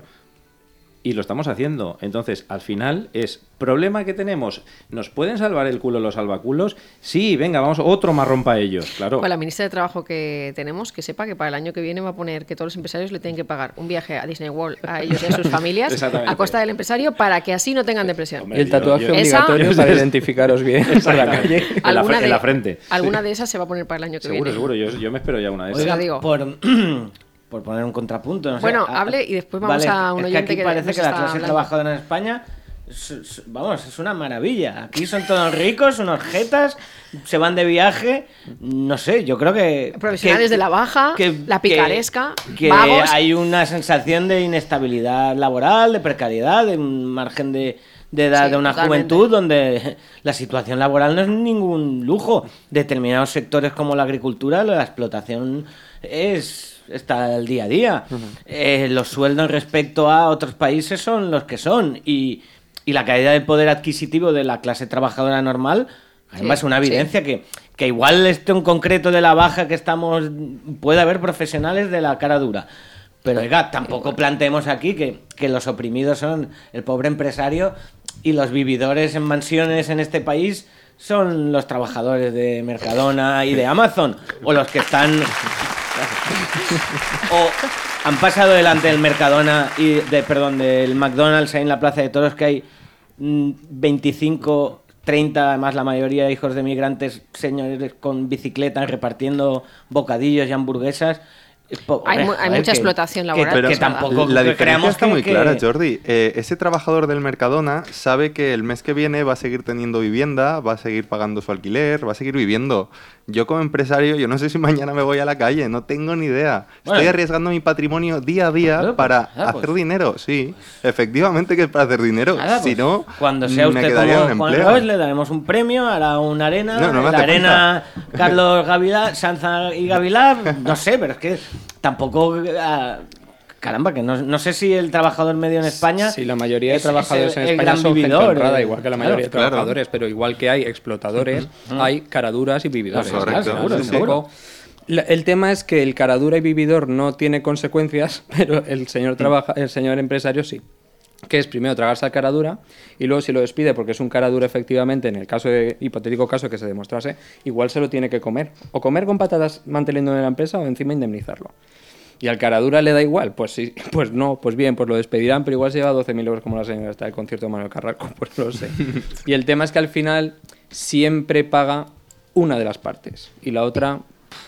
Y lo estamos haciendo. Entonces, al final, es problema que tenemos. ¿Nos pueden salvar el culo los salvaculos? Sí, venga, vamos, otro marrón para ellos, claro. Pues la ministra de Trabajo que tenemos, que sepa que para el año que viene va a poner que todos los empresarios le tienen que pagar un viaje a Disney World a ellos y a sus familias Exactamente. a costa del empresario para que así no tengan depresión. Hombre, Y el yo- tatuaje yo- obligatorio Esa- para identificaros bien por la calle. En la, Alguna fre- en de- la frente. Alguna de esas se va a poner para el año que Seguro, viene. seguro. Yo, yo me espero ya una de esas. Oiga, Oiga, digo. por, por poner un contrapunto, no sé. Bueno, a- hable y después vamos vale, a un es oyente que aquí que parece nos que la está clase hablando. trabajadora en España, es- es- vamos, es una maravilla. Aquí son todos ricos, unos jetas, se van de viaje, no sé, yo creo que... Profesionales que- de la baja, la picaresca, que vagos. hay una sensación de inestabilidad laboral, de precariedad, de un margen de, de edad Sí, de una totalmente. juventud donde la situación laboral no es ningún lujo. Determinados sectores como la agricultura, la explotación es está al día a día. Eh, los sueldos respecto a otros países son los que son y, y la caída del poder adquisitivo de la clase trabajadora normal, además, es Sí, una sí. evidencia que, que igual esto en concreto de la baja que estamos, puede haber profesionales de la cara dura. Pero oiga, tampoco planteemos aquí que, que los oprimidos son el pobre empresario y los vividores en mansiones en este país son los trabajadores de Mercadona y de Amazon, o los que están... o han pasado delante del Mercadona y de, perdón, del McDonald's ahí en la Plaza de Toros, que hay mm, veinticinco, treinta, además la mayoría de hijos de migrantes, señores con bicicletas repartiendo bocadillos y hamburguesas. Po- Hay mu- joder, hay mucha explotación laboral, Que, Pero que es verdad. tampoco la que diferencia creamos está que- muy que- clara, Jordi. Eh, ese trabajador del Mercadona sabe que el mes que viene va a seguir teniendo vivienda, va a seguir pagando su alquiler, va a seguir viviendo. Yo como empresario, yo no sé si mañana me voy a la calle, no tengo ni idea. Bueno. Estoy arriesgando mi patrimonio día a día Claro, pues, para nada, pues. hacer dinero. Sí, efectivamente que es para hacer dinero. Nada, si pues, no, cuando sea me usted quedaría como un Juan empleo. Ross, le daremos un premio, hará una arena, No, no me la hace arena Carlos Gavilá, Sanza y Gavilá, no sé, pero es que tampoco... ah, caramba, que no, no sé si el trabajador medio en España... Sí, la mayoría de es- trabajadores es en el España gran son gente vividor, honrada, eh, igual que la claro, mayoría de claro. trabajadores, pero igual que hay explotadores, hay caraduras y vividores. Correcto, Al final, seguro, es un seguro. poco- La- El tema es que el caradura y vividor no tiene consecuencias, pero el señor trabaja, el señor empresario sí. Que es primero tragarse al caradura y luego si lo despide porque es un caradura efectivamente, en el caso de hipotético caso que se demostrase, igual se lo tiene que comer. O comer con patatas manteniendo en la empresa o encima indemnizarlo. ¿Y al caradura le da igual? Pues sí, pues no, pues bien, pues lo despedirán, pero igual se lleva doce mil euros como la señora está del concierto de Manuel Carrasco, pues no lo sé. Y el tema es que al final siempre paga una de las partes y la otra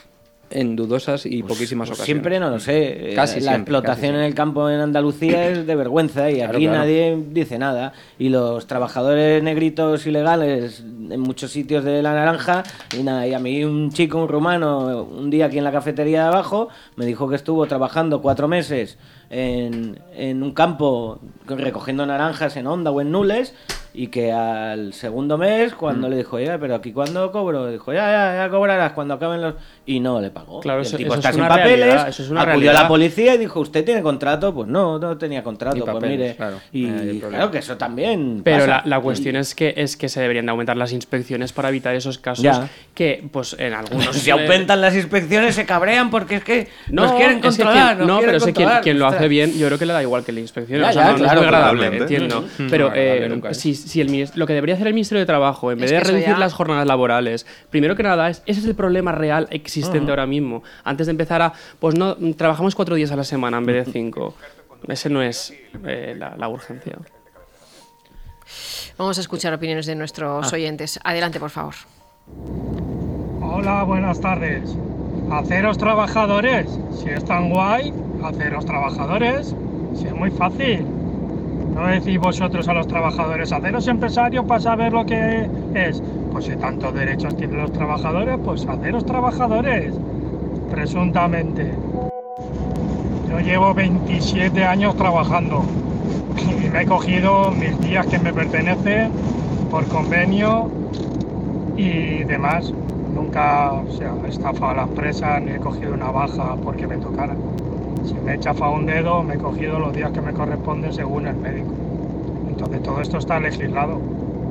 en dudosas y poquísimas Pues ocasiones. siempre no lo sé. Casi la siempre, explotación casi en el campo en Andalucía es de vergüenza y Claro, aquí claro. nadie dice nada. Y los trabajadores negritos ilegales en muchos sitios de La Naranja, y nada, y a mí un chico, un rumano, un día aquí en la cafetería de abajo, me dijo que estuvo trabajando cuatro meses en, en un campo recogiendo naranjas en Onda o en Nules, y que al segundo mes, cuando le dijo, ya, pero aquí cuando cobro, dijo, ya, ya, ya cobrarás cuando acaben los... Y no le pagó. Claro, Y el eso- tipo eso está es sin una papeles, realidad, eso es una acudió a realidad. la policía y dijo, ¿usted tiene contrato? Pues no, no tenía contrato. Ni Pues papeles, mire, claro. y Ahí hay el problema. claro que eso también Pero pasa. la, la cuestión es que es que se deberían de aumentar las inspecciones para evitar esos casos Ya. que, pues, en algunos... Si aumentan las inspecciones se cabrean porque es que No, nos quieren es que controlar. quien- nos no, quieren pero es que quien, controlar. quien lo hace Ostras. bien, yo creo que le da igual que le inspeccione. Ya, O sea, ya, no, no claro, es muy agradable, totalmente. entiendo. Mm, Pero no es agradable eh, nunca. si, si el, minis- lo que debería hacer el Ministerio de Trabajo, en vez Es de que eso reducir ya- las jornadas laborales, primero que nada, es, ese es el problema real existente ahora mismo. Antes de empezar a, pues no, trabajamos cuatro días a la semana en vez de cinco. Ese no es eh, la, la urgencia. Vamos a escuchar opiniones de nuestros oyentes. Adelante, por favor. Hola, buenas tardes. Haceros trabajadores. Si es tan guay, haceros trabajadores. Si es muy fácil. ¿No decís vosotros a los trabajadores, haceros empresarios para saber lo que es? Pues si tantos derechos tienen los trabajadores, pues haceros trabajadores. Presuntamente. Yo llevo veintisiete años trabajando y me he cogido mis días que me pertenecen por convenio y demás. Nunca o sea, he estafado a la empresa ni he cogido una baja porque me tocara. Si me he chafado un dedo, me he cogido los días que me corresponden según el médico. Entonces todo esto está legislado.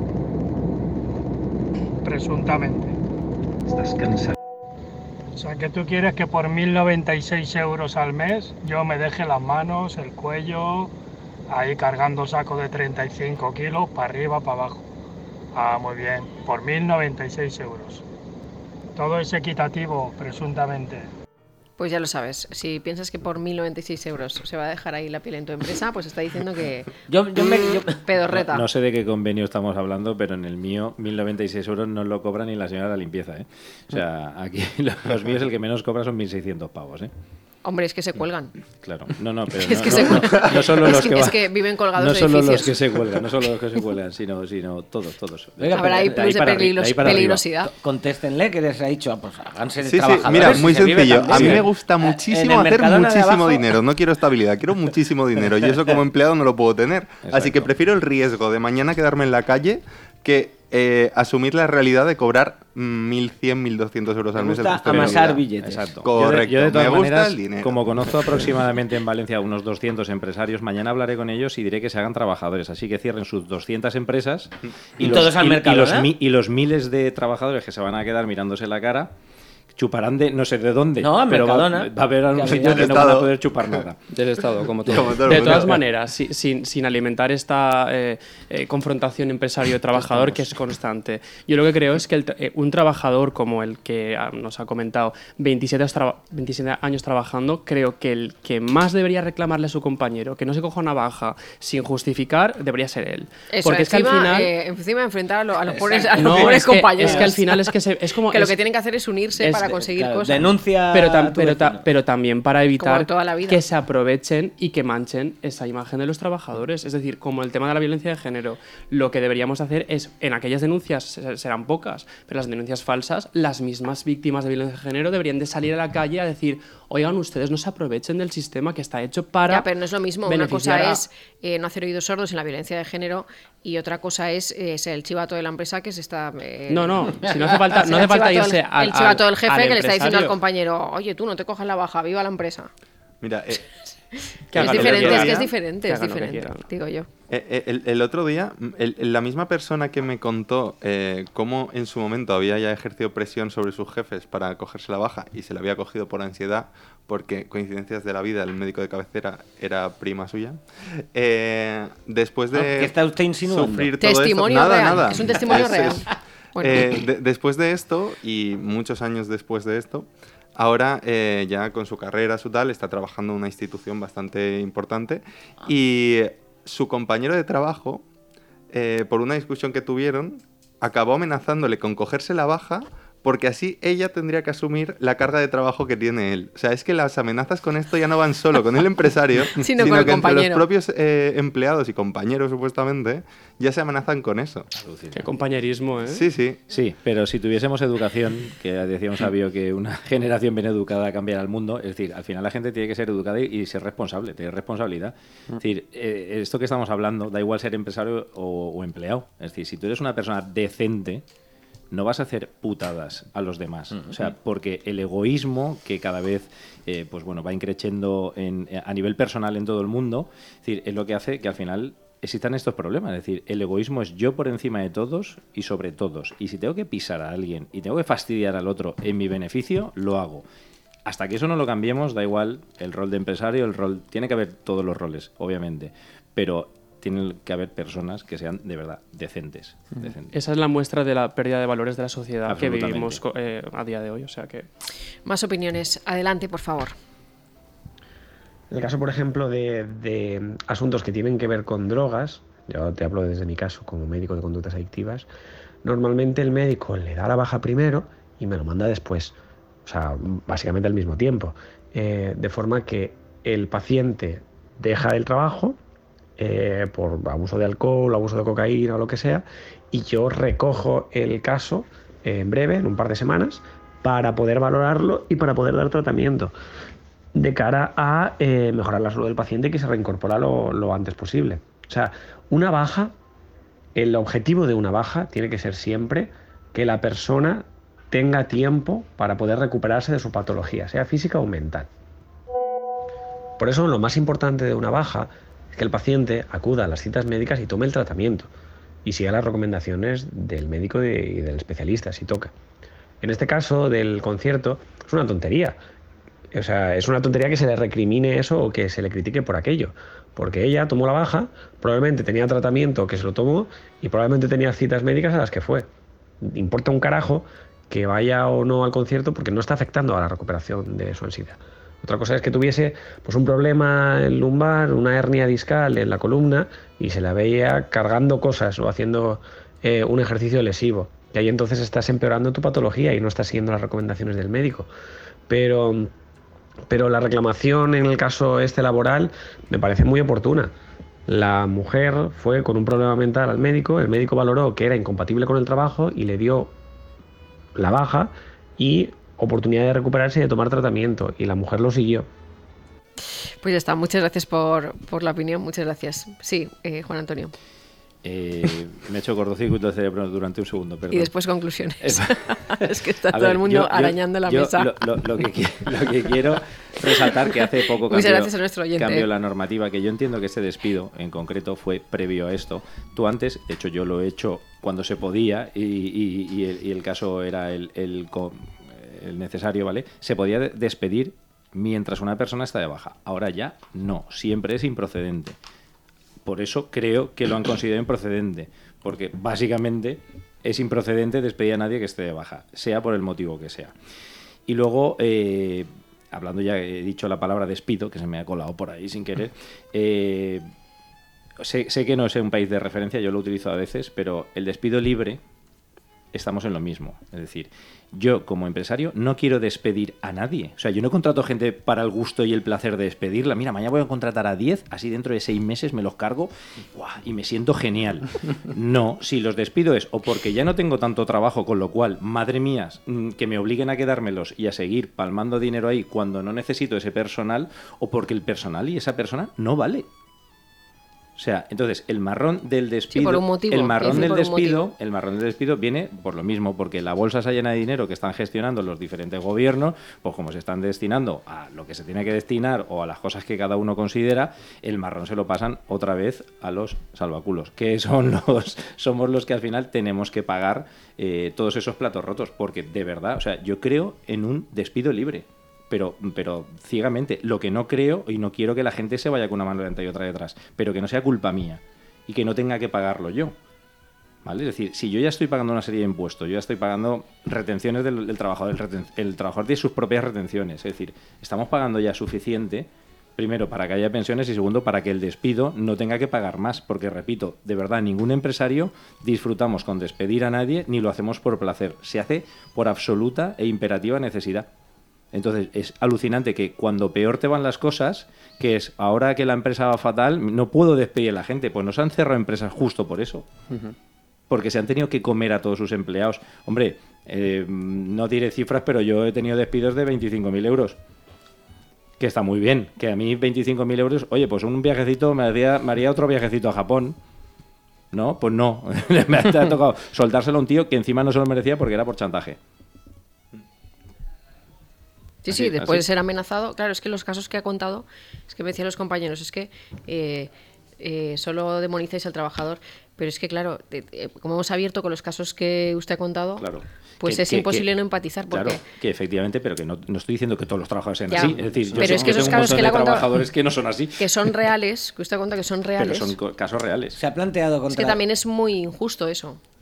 Presuntamente. Estás cansado. O sea, que tú quieres que por mil noventa y seis euros al mes yo me deje las manos, el cuello, ahí cargando saco de treinta y cinco kilos, para arriba, para abajo. Ah, muy bien, por mil noventa y seis euros. Todo es equitativo, presuntamente. Pues ya lo sabes, si piensas que por mil noventa y seis euros se va a dejar ahí la piel en tu empresa, pues está diciendo que... Yo, yo me... Yo... Pedorreta. No, no sé de qué convenio estamos hablando, pero en el mío mil noventa y seis euros no lo cobra ni la señora de la limpieza, ¿eh? O sea, aquí los míos el que menos cobra son mil seiscientos pavos, ¿eh? Hombre, es que se cuelgan. Claro, no, no, pero es no, que no, se no, no solo es los que, que, es va, que viven colgados no de solo edificios. los que se cuelgan, no solo los que se cuelgan, sino, sino todos, todos. Venga, habrá ahí plus de, para, peligros, de para peligrosidad. Arriba. Contéstenle que les ha dicho, pues háganse sí, trabajadores. Sí, mira, muy si sencillo. A mí me gusta en muchísimo hacer muchísimo abajo... dinero. No quiero estabilidad, quiero muchísimo dinero. Y eso como empleado no lo puedo tener. Exacto. Así que prefiero el riesgo de mañana quedarme en la calle que eh, asumir la realidad de cobrar mil cien, mil doscientos euros al mes. Me gusta amasar billetes. Exacto. Correcto. Yo de, yo de todas me maneras, gusta el dinero. Como conozco aproximadamente en Valencia unos doscientos empresarios, mañana hablaré con ellos y diré que se hagan trabajadores. Así que cierren sus doscientas empresas y, y los, todos al y, mercado, y los, ¿eh? mi, y los miles de trabajadores que se van a quedar mirándose la cara chuparán de no sé de dónde, no, pero va, va a haber un sitio que no van a poder chupar nada. Del Estado, como todo. Como todo de todas maneras, si, sin, sin alimentar esta eh, eh, confrontación empresario-trabajador que es constante, yo lo que creo es que el, eh, un trabajador como el que ah, nos ha comentado, veintisiete, tra- veintisiete años trabajando, creo que el que más debería reclamarle a su compañero, que no se coja una baja sin justificar, debería ser él. Eso, porque encima, es que al final... Eh, encima enfrentar a, lo, a los pobres, a los no, pobres es que, compañeros. Es que al final es que se, es como... que es, lo que tienen que hacer es unirse es, para conseguir claro, cosas. Denuncia pero, tam, pero, ta, pero también para evitar que se aprovechen y que manchen esa imagen de los trabajadores. Es decir, como el tema de la violencia de género, lo que deberíamos hacer es, en aquellas denuncias serán pocas, pero las denuncias falsas, las mismas víctimas de violencia de género deberían de salir a la calle a decir, oigan, ustedes no se aprovechen del sistema que está hecho para... Ya, pero no es lo mismo. Una cosa a... es eh, no hacer oídos sordos en la violencia de género y otra cosa es, es el chivato de la empresa que se está... Eh... No, no, si no hace falta, no hace falta irse del, al El chivato del jefe al que le está diciendo al compañero, oye, tú no te cojas la baja, viva la empresa. Mira, eh, es diferente, es que es diferente, es diferente, digo yo. Eh, el, el otro día, el, la misma persona que me contó eh, cómo en su momento había ya ejercido presión sobre sus jefes para cogerse la baja y se la había cogido por ansiedad, porque coincidencias de la vida, el médico de cabecera era prima suya, eh, después de ¿Qué está usted insinuando? sufrir todo testimonio esto... Nada, real. nada. Es un testimonio es, real. Es, bueno. eh, de, después de esto, y muchos años después de esto, ahora eh, ya con su carrera, su tal, está trabajando en una institución bastante importante y su compañero de trabajo, eh, por una discusión que tuvieron, acabó amenazándole con cogerse la baja porque así ella tendría que asumir la carga de trabajo que tiene él. O sea, es que las amenazas con esto ya no van solo con el empresario, sino, sino con el que compañero. entre los propios eh, empleados y compañeros, supuestamente, ya se amenazan con eso. Qué compañerismo, ¿eh? Sí, sí. Sí, pero si tuviésemos educación, que decía un sabio que una generación bien educada cambiará el mundo, es decir, al final la gente tiene que ser educada y ser responsable, tener responsabilidad. Es decir, eh, esto que estamos hablando, da igual ser empresario o, o empleado. Es decir, si tú eres una persona decente, no vas a hacer putadas a los demás. O sea, porque el egoísmo que cada vez eh, pues bueno, va increciendo en, a nivel personal en todo el mundo, es decir, es lo que hace que al final existan estos problemas. Es decir, el egoísmo es yo por encima de todos y sobre todos. Y si tengo que pisar a alguien y tengo que fastidiar al otro en mi beneficio, lo hago. Hasta que eso no lo cambiemos, da igual el rol de empresario, el rol... Tiene que haber todos los roles, obviamente. Pero tienen que haber personas que sean de verdad decentes, decentes. Esa es la muestra de la pérdida de valores de la sociedad que vivimos eh, a día de hoy. O sea que... Más opiniones. Adelante, por favor. En el caso, por ejemplo, de, de asuntos que tienen que ver con drogas, yo te hablo desde mi caso como médico de conductas adictivas, normalmente el médico le da la baja primero y me lo manda después, o sea, básicamente al mismo tiempo, eh, de forma que el paciente deja el trabajo eh, por abuso de alcohol, abuso de cocaína o lo que sea, y yo recojo el caso eh, en breve, en un par de semanas, para poder valorarlo y para poder dar tratamiento de cara a eh, mejorar la salud del paciente y que se reincorpora lo, lo antes posible. O sea, una baja, el objetivo de una baja tiene que ser siempre que la persona tenga tiempo para poder recuperarse de su patología, sea física o mental. Por eso lo más importante de una baja es que el paciente acuda a las citas médicas y tome el tratamiento y siga las recomendaciones del médico y del especialista si toca. En este caso del concierto es una tontería. O sea, es una tontería que se le recrimine eso o que se le critique por aquello. Porque ella tomó la baja, probablemente tenía tratamiento que se lo tomó y probablemente tenía citas médicas a las que fue. Importa un carajo que vaya o no al concierto porque no está afectando a la recuperación de su ansiedad. Otra cosa es que tuviese pues, un problema en lumbar, una hernia discal en la columna y se la veía cargando cosas o haciendo eh, un ejercicio lesivo. Y ahí entonces estás empeorando tu patología y no estás siguiendo las recomendaciones del médico. Pero, pero la reclamación en el caso este laboral me parece muy oportuna. La mujer fue con un problema mental al médico, el médico valoró que era incompatible con el trabajo y le dio la baja y oportunidad de recuperarse y de tomar tratamiento, y la mujer lo siguió. Pues ya está, muchas gracias por, por la opinión, muchas gracias. Sí, eh, Juan Antonio. Eh, me he hecho cortocircuito de cerebro durante un segundo, perdón. Y después conclusiones. Es que está A todo ver, el mundo yo- yo- arañando la yo mesa. Lo, lo- lo que, qui- lo que quiero resaltar que hace poco Muchas cambió, gracias a nuestro oyente, cambió eh. la normativa, que yo entiendo que este despido en concreto fue previo a esto. Tú antes, de hecho yo lo he hecho cuando se podía y, y- y el, y el caso era el, el, co- el necesario, ¿vale? Se podía de- despedir mientras una persona está de baja. Ahora ya no, siempre es improcedente. Por eso creo que lo han considerado improcedente, porque básicamente es improcedente despedir a nadie que esté de baja, sea por el motivo que sea. Y luego, eh, hablando ya, he dicho la palabra despido, que se me ha colado por ahí sin querer, eh, sé, sé que no es un país de referencia, yo lo utilizo a veces, pero el despido libre estamos en lo mismo. Es decir, yo como empresario no quiero despedir a nadie. O sea, yo no contrato gente para el gusto y el placer de despedirla. Mira, mañana voy a contratar a diez, así dentro de seis meses me los cargo ¡guau! Y me siento genial. No, si los despido es o porque ya no tengo tanto trabajo, con lo cual, madre mía, mm, que me obliguen a quedármelos y a seguir palmando dinero ahí cuando no necesito ese personal, o porque el personal y esa persona no vale. O sea, entonces el marrón del despido, Sí, por un motivo. el marrón Dice del por un despido, motivo. el marrón del despido viene por lo mismo, porque la bolsa está llena de dinero que están gestionando los diferentes gobiernos, pues como se están destinando a lo que se tiene que destinar o a las cosas que cada uno considera, el marrón se lo pasan otra vez a los salvaculos, que son los somos los que al final tenemos que pagar eh, todos esos platos rotos, porque de verdad, o sea, yo creo en un despido libre. Pero, pero ciegamente, lo que no creo, y no quiero que la gente se vaya con una mano delante y otra detrás, pero que no sea culpa mía y que no tenga que pagarlo yo. ¿Vale? Es decir, si yo ya estoy pagando una serie de impuestos, yo ya estoy pagando retenciones del, del trabajador, el, reten, el trabajador tiene sus propias retenciones, es decir, estamos pagando ya suficiente, primero para que haya pensiones y segundo para que el despido no tenga que pagar más, porque repito, de verdad, ningún empresario disfrutamos con despedir a nadie ni lo hacemos por placer, se hace por absoluta e imperativa necesidad. Entonces es alucinante que cuando peor te van las cosas, que es ahora que la empresa va fatal, no puedo despedir a la gente. Pues nos han cerrado empresas justo por eso. Uh-huh. Porque se han tenido que comer a todos sus empleados. Hombre, eh, no diré cifras, pero yo he tenido despidos de veinticinco mil euros. Que está muy bien. Que a mí veinticinco mil euros, oye, pues un viajecito, me haría, me haría otro viajecito a Japón. ¿No? Pues no. Me ha tocado soltárselo a un tío que encima no se lo merecía porque era por chantaje. Sí, Así, sí, después así. de ser amenazado. Claro, es que los casos que ha contado, es que me decían los compañeros, es que eh, eh, solo demonizáis al trabajador, pero es que, claro, de, de, como hemos abierto con los casos que usted ha contado, claro. pues que, es que, imposible que, no empatizar. Porque... Claro, que efectivamente, pero que no, no estoy diciendo que todos los trabajadores sean ya, así. Es decir, yo pero sé, es que yo esos tengo un casos montón que de le ha contado, trabajadores que no son así. que son reales, que usted ha contado que son reales. Pero son casos reales. Se ha planteado contra... Es que también es muy injusto eso.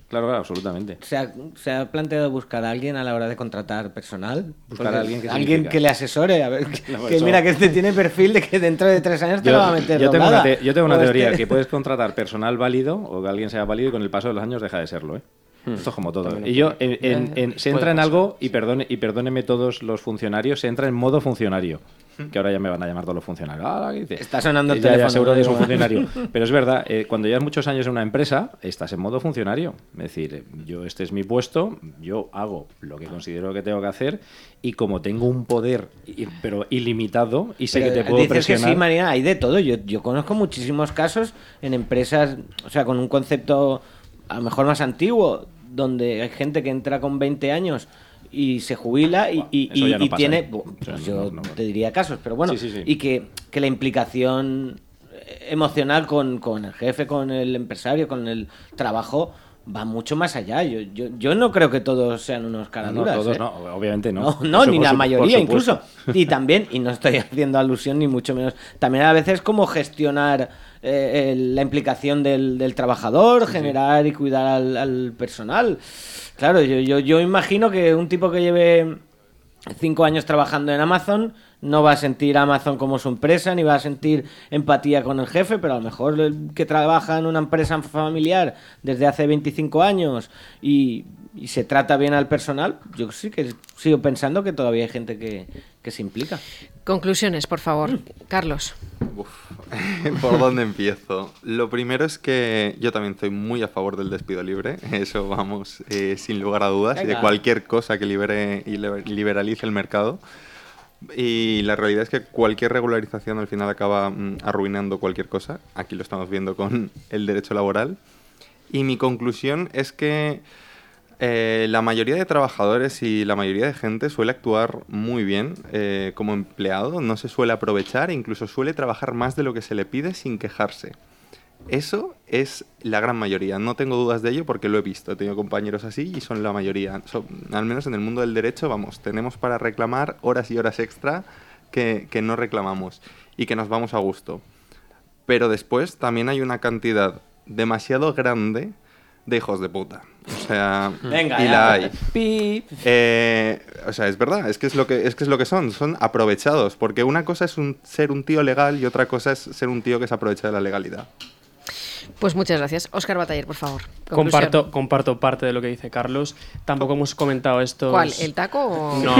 claro, claro, absolutamente. ¿Se ha, ¿Se ha planteado buscar a alguien a la hora de contratar personal? Buscar a alguien que alguien significa. que le asesore, a ver, que, No, que eso- mira que este tiene perfil de que dentro de tres años te Yo, lo va a meter yo tengo doblada. una, te- yo tengo una O teoría, este- que puedes contratar personal válido o que alguien sea válido y con el paso de los años deja de serlo, ¿eh? Esto es como todo. También Y yo, en- en- ocurre. en- se Puede entra en pasar, algo, y, perdone, y perdónenme todos los funcionarios, se entra en modo funcionario. Que ahora ya me van a llamar todos los funcionarios. Ah, ¿qué dices? Está sonando el Eh, ya, teléfono, Ya, seguro que es un digo. funcionario. Pero es verdad, eh, cuando llevas muchos años en una empresa, estás en modo funcionario. Es decir, eh, yo este es mi puesto, yo hago lo que considero que tengo que hacer y como tengo un poder, i- pero ilimitado, y sé Pero que te puedo dices presionar... que sí, Marina, hay de todo. Yo, yo conozco muchísimos casos en empresas, o sea, con un concepto a lo mejor más antiguo, donde hay gente que entra con veinte años y se jubila y, y- eso ya no y pasa, tiene, ¿eh? bu- O sea, pues no, yo no, no. te diría casos, pero bueno, Sí, sí, sí. y que, que la implicación emocional con, con el jefe, con el empresario, con el trabajo va mucho más allá. Yo, yo, yo no creo que todos sean unos No, caraduras. todos ¿eh? no, obviamente no. No, no, Eso ni por la su- por mayoría supuesto. incluso. Y también, y no estoy haciendo alusión ni mucho menos, también a veces como gestionar eh, el- la implicación del, del trabajador, generar y cuidar al, al personal. Claro, yo, yo, yo imagino que un tipo que lleve cinco años trabajando en Amazon no va a sentir Amazon como su empresa, ni va a sentir empatía con el jefe, pero a lo mejor el que trabaja en una empresa familiar desde hace veinticinco años y, y se trata bien al personal, yo sí que sigo pensando que todavía hay gente que, que se implica. Conclusiones, por favor. Carlos. Uf, ¿por dónde empiezo? Lo primero es que yo también estoy muy a favor del despido libre, eso vamos, eh, sin lugar a dudas, y de Venga. cualquier cosa que libere y le- liberalice el mercado. Y la realidad es que cualquier regularización al final acaba mm, arruinando cualquier cosa. Aquí lo estamos viendo con el derecho laboral. Y mi conclusión es que eh, la mayoría de trabajadores y la mayoría de gente suele actuar muy bien eh, como empleado, no se suele aprovechar e incluso suele trabajar más de lo que se le pide sin quejarse. Eso es la gran mayoría, no tengo dudas de ello porque lo he visto, he tenido compañeros así y son la mayoría. Son- al menos en el mundo del derecho, vamos, tenemos para reclamar horas y horas extra que, que no reclamamos y que nos vamos a gusto. Pero después también hay una cantidad demasiado grande de hijos de puta. O sea, Venga, y ya. la hay. Eh, o sea, es verdad, es que es lo que es que es lo que son, son aprovechados, porque una cosa es un, ser un tío legal y otra cosa es ser un tío que se aprovecha de la legalidad. Pues muchas gracias. Óscar Bataller, por favor. Conclusión. Comparto, comparto parte de lo que dice Carlos. Tampoco hemos comentado esto. ¿Cuál? ¿El taco o...? No.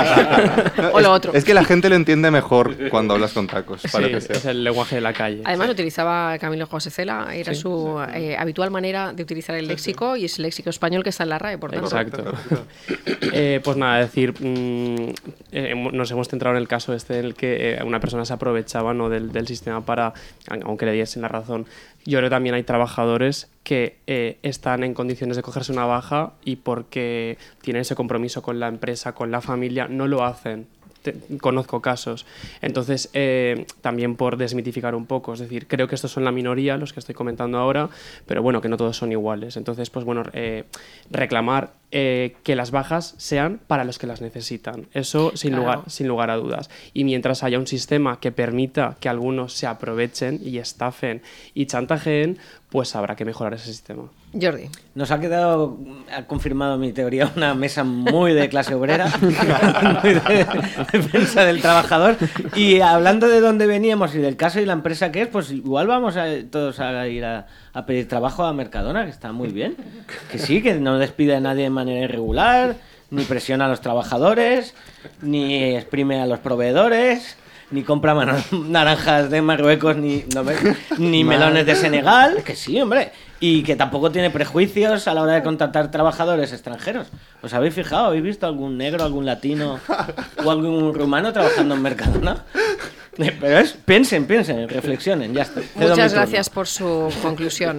o lo otro? Es que la gente lo entiende mejor cuando hablas con tacos, Sí, para que sea. es el lenguaje de la calle. Además, lo utilizaba Camilo José Cela, era Sí. su eh, habitual manera de utilizar el léxico y es el léxico español que está en la R A E, por tanto. Exacto. Eh, pues nada, decir, mm, eh, hemos- nos hemos centrado en el caso este en el que eh, una persona se aprovechaba, ¿no?, del, del sistema para, aunque le diesen la razón. Yo creo que también hay trabajadores que eh, están en condiciones de cogerse una baja y porque tienen ese compromiso con la empresa, con la familia, no lo hacen. Te- conozco casos. Entonces, eh, también por desmitificar un poco, es decir, creo que estos son la minoría, los que estoy comentando ahora, pero bueno, que no todos son iguales. Entonces, pues bueno, eh, reclamar eh, que las bajas sean para los que las necesitan. Eso sin, Claro. lugar, sin lugar a dudas. Y mientras haya un sistema que permita que algunos se aprovechen y estafen y chantajeen, pues habrá que mejorar ese sistema. Jordi. Nos ha quedado, ha confirmado mi teoría, una mesa muy de clase obrera, muy de defensa del trabajador. Y hablando de dónde veníamos y del caso y la empresa que es, pues igual vamos a, todos a ir a, a pedir trabajo a Mercadona, que está muy bien. Que sí, que no despide a nadie de manera irregular, ni presiona a los trabajadores, ni exprime a los proveedores, ni compra mano- naranjas de Marruecos, ni, no ves, ni melones de Senegal, que sí, hombre, y que tampoco tiene prejuicios a la hora de contratar trabajadores extranjeros. ¿Os habéis fijado? ¿Habéis visto algún negro, algún latino o algún rumano trabajando en Mercadona? Eh, Pero es, piensen, piensen, reflexionen, ya está. Cedo mi Muchas turno. gracias por su conclusión.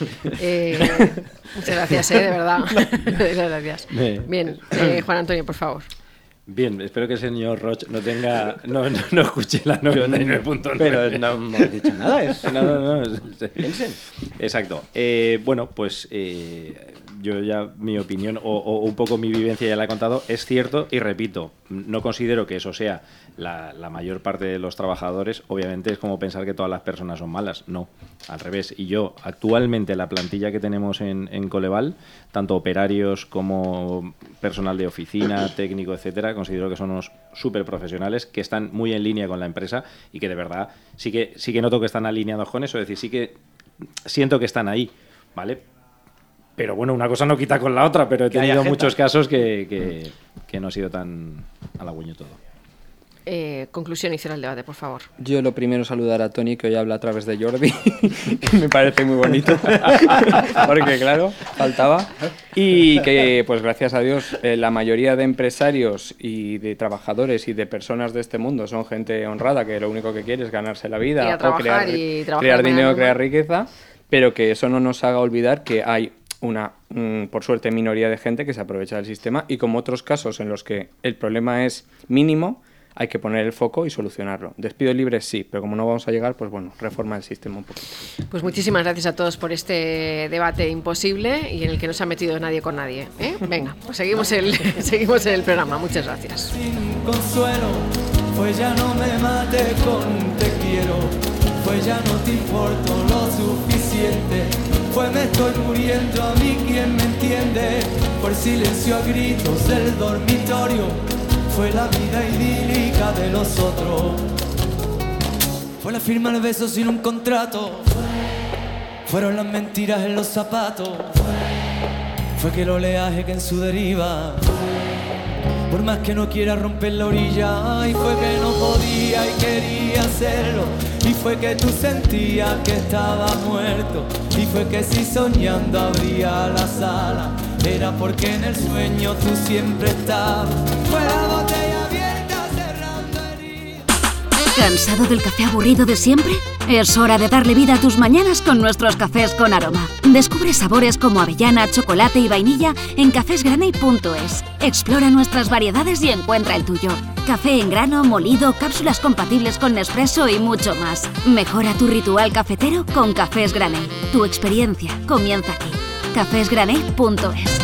Eh, muchas gracias, eh, de verdad. Muchas gracias. Bien. Bien, eh, Juan Antonio, por favor. Bien, espero que el señor Roch no tenga. No, no, no escuche la noventa y nueve punto nueve. Pero no hemos dicho nada, es... No, no, no. es- Piensen. Exacto. Eh, bueno, pues eh, yo ya mi opinión o, o un poco mi vivencia ya la he contado, es cierto y repito, no considero que eso sea la, la mayor parte de los trabajadores. Obviamente es como pensar que todas las personas son malas, no, al revés. Y yo actualmente la plantilla que tenemos en, en Coleval, tanto operarios como personal de oficina, técnico, etcétera, considero que son unos súper profesionales que están muy en línea con la empresa y que de verdad sí que, sí que noto que están alineados con eso, es decir, sí que siento que están ahí, ¿vale? Pero bueno, una cosa no quita con la otra, pero he tenido muchos casos que, que, que no ha sido tan halagüeño todo. Eh, conclusión y cierra el debate, por favor. Yo lo primero saludar a Tony, que hoy habla a través de Jordi, que me parece muy bonito, porque claro, faltaba. Y que, pues gracias a Dios, eh, la mayoría de empresarios y de trabajadores y de personas de este mundo son gente honrada, que lo único que quiere es ganarse la vida, y a o crear, y crear dinero, crear riqueza, pero que eso no nos haga olvidar que hay una, mm, por suerte, minoría de gente que se aprovecha del sistema, y como otros casos en los que el problema es mínimo, hay que poner el foco y solucionarlo. Despido libre sí, pero como no vamos a llegar, pues bueno, reforma el sistema un poquito. Pues muchísimas gracias a todos por este debate imposible y en el que no se ha metido nadie con nadie, ¿eh? Venga, pues seguimos el, seguimos el programa. Muchas gracias. Sin consuelo, pues ya no me mate con te quiero, pues ya no te importo lo suficiente, pues me estoy muriendo, a mí quien me entiende, por silencio a gritos del dormitorio. Fue la vida idílica de los otros. Fue la firma del beso sin un contrato. Fueron las mentiras en los zapatos. Fue que el oleaje que en su deriva, por más que no quiera romper la orilla, y fue que no podía y quería hacerlo. Y fue que tú sentías que estaba muerto. Y fue que si soñando abría la sala, era porque en el sueño tú siempre estabas. Fue la botella abierta cerrando heridas. ¿Cansado del café aburrido de siempre? Es hora de darle vida a tus mañanas con nuestros cafés con aroma. Descubre sabores como avellana, chocolate y vainilla en cafés graney punto es. Explora nuestras variedades y encuentra el tuyo. Café en grano, molido, cápsulas compatibles con Nespresso y mucho más. Mejora tu ritual cafetero con Cafés Graney. Tu experiencia comienza aquí. cafés graney punto es.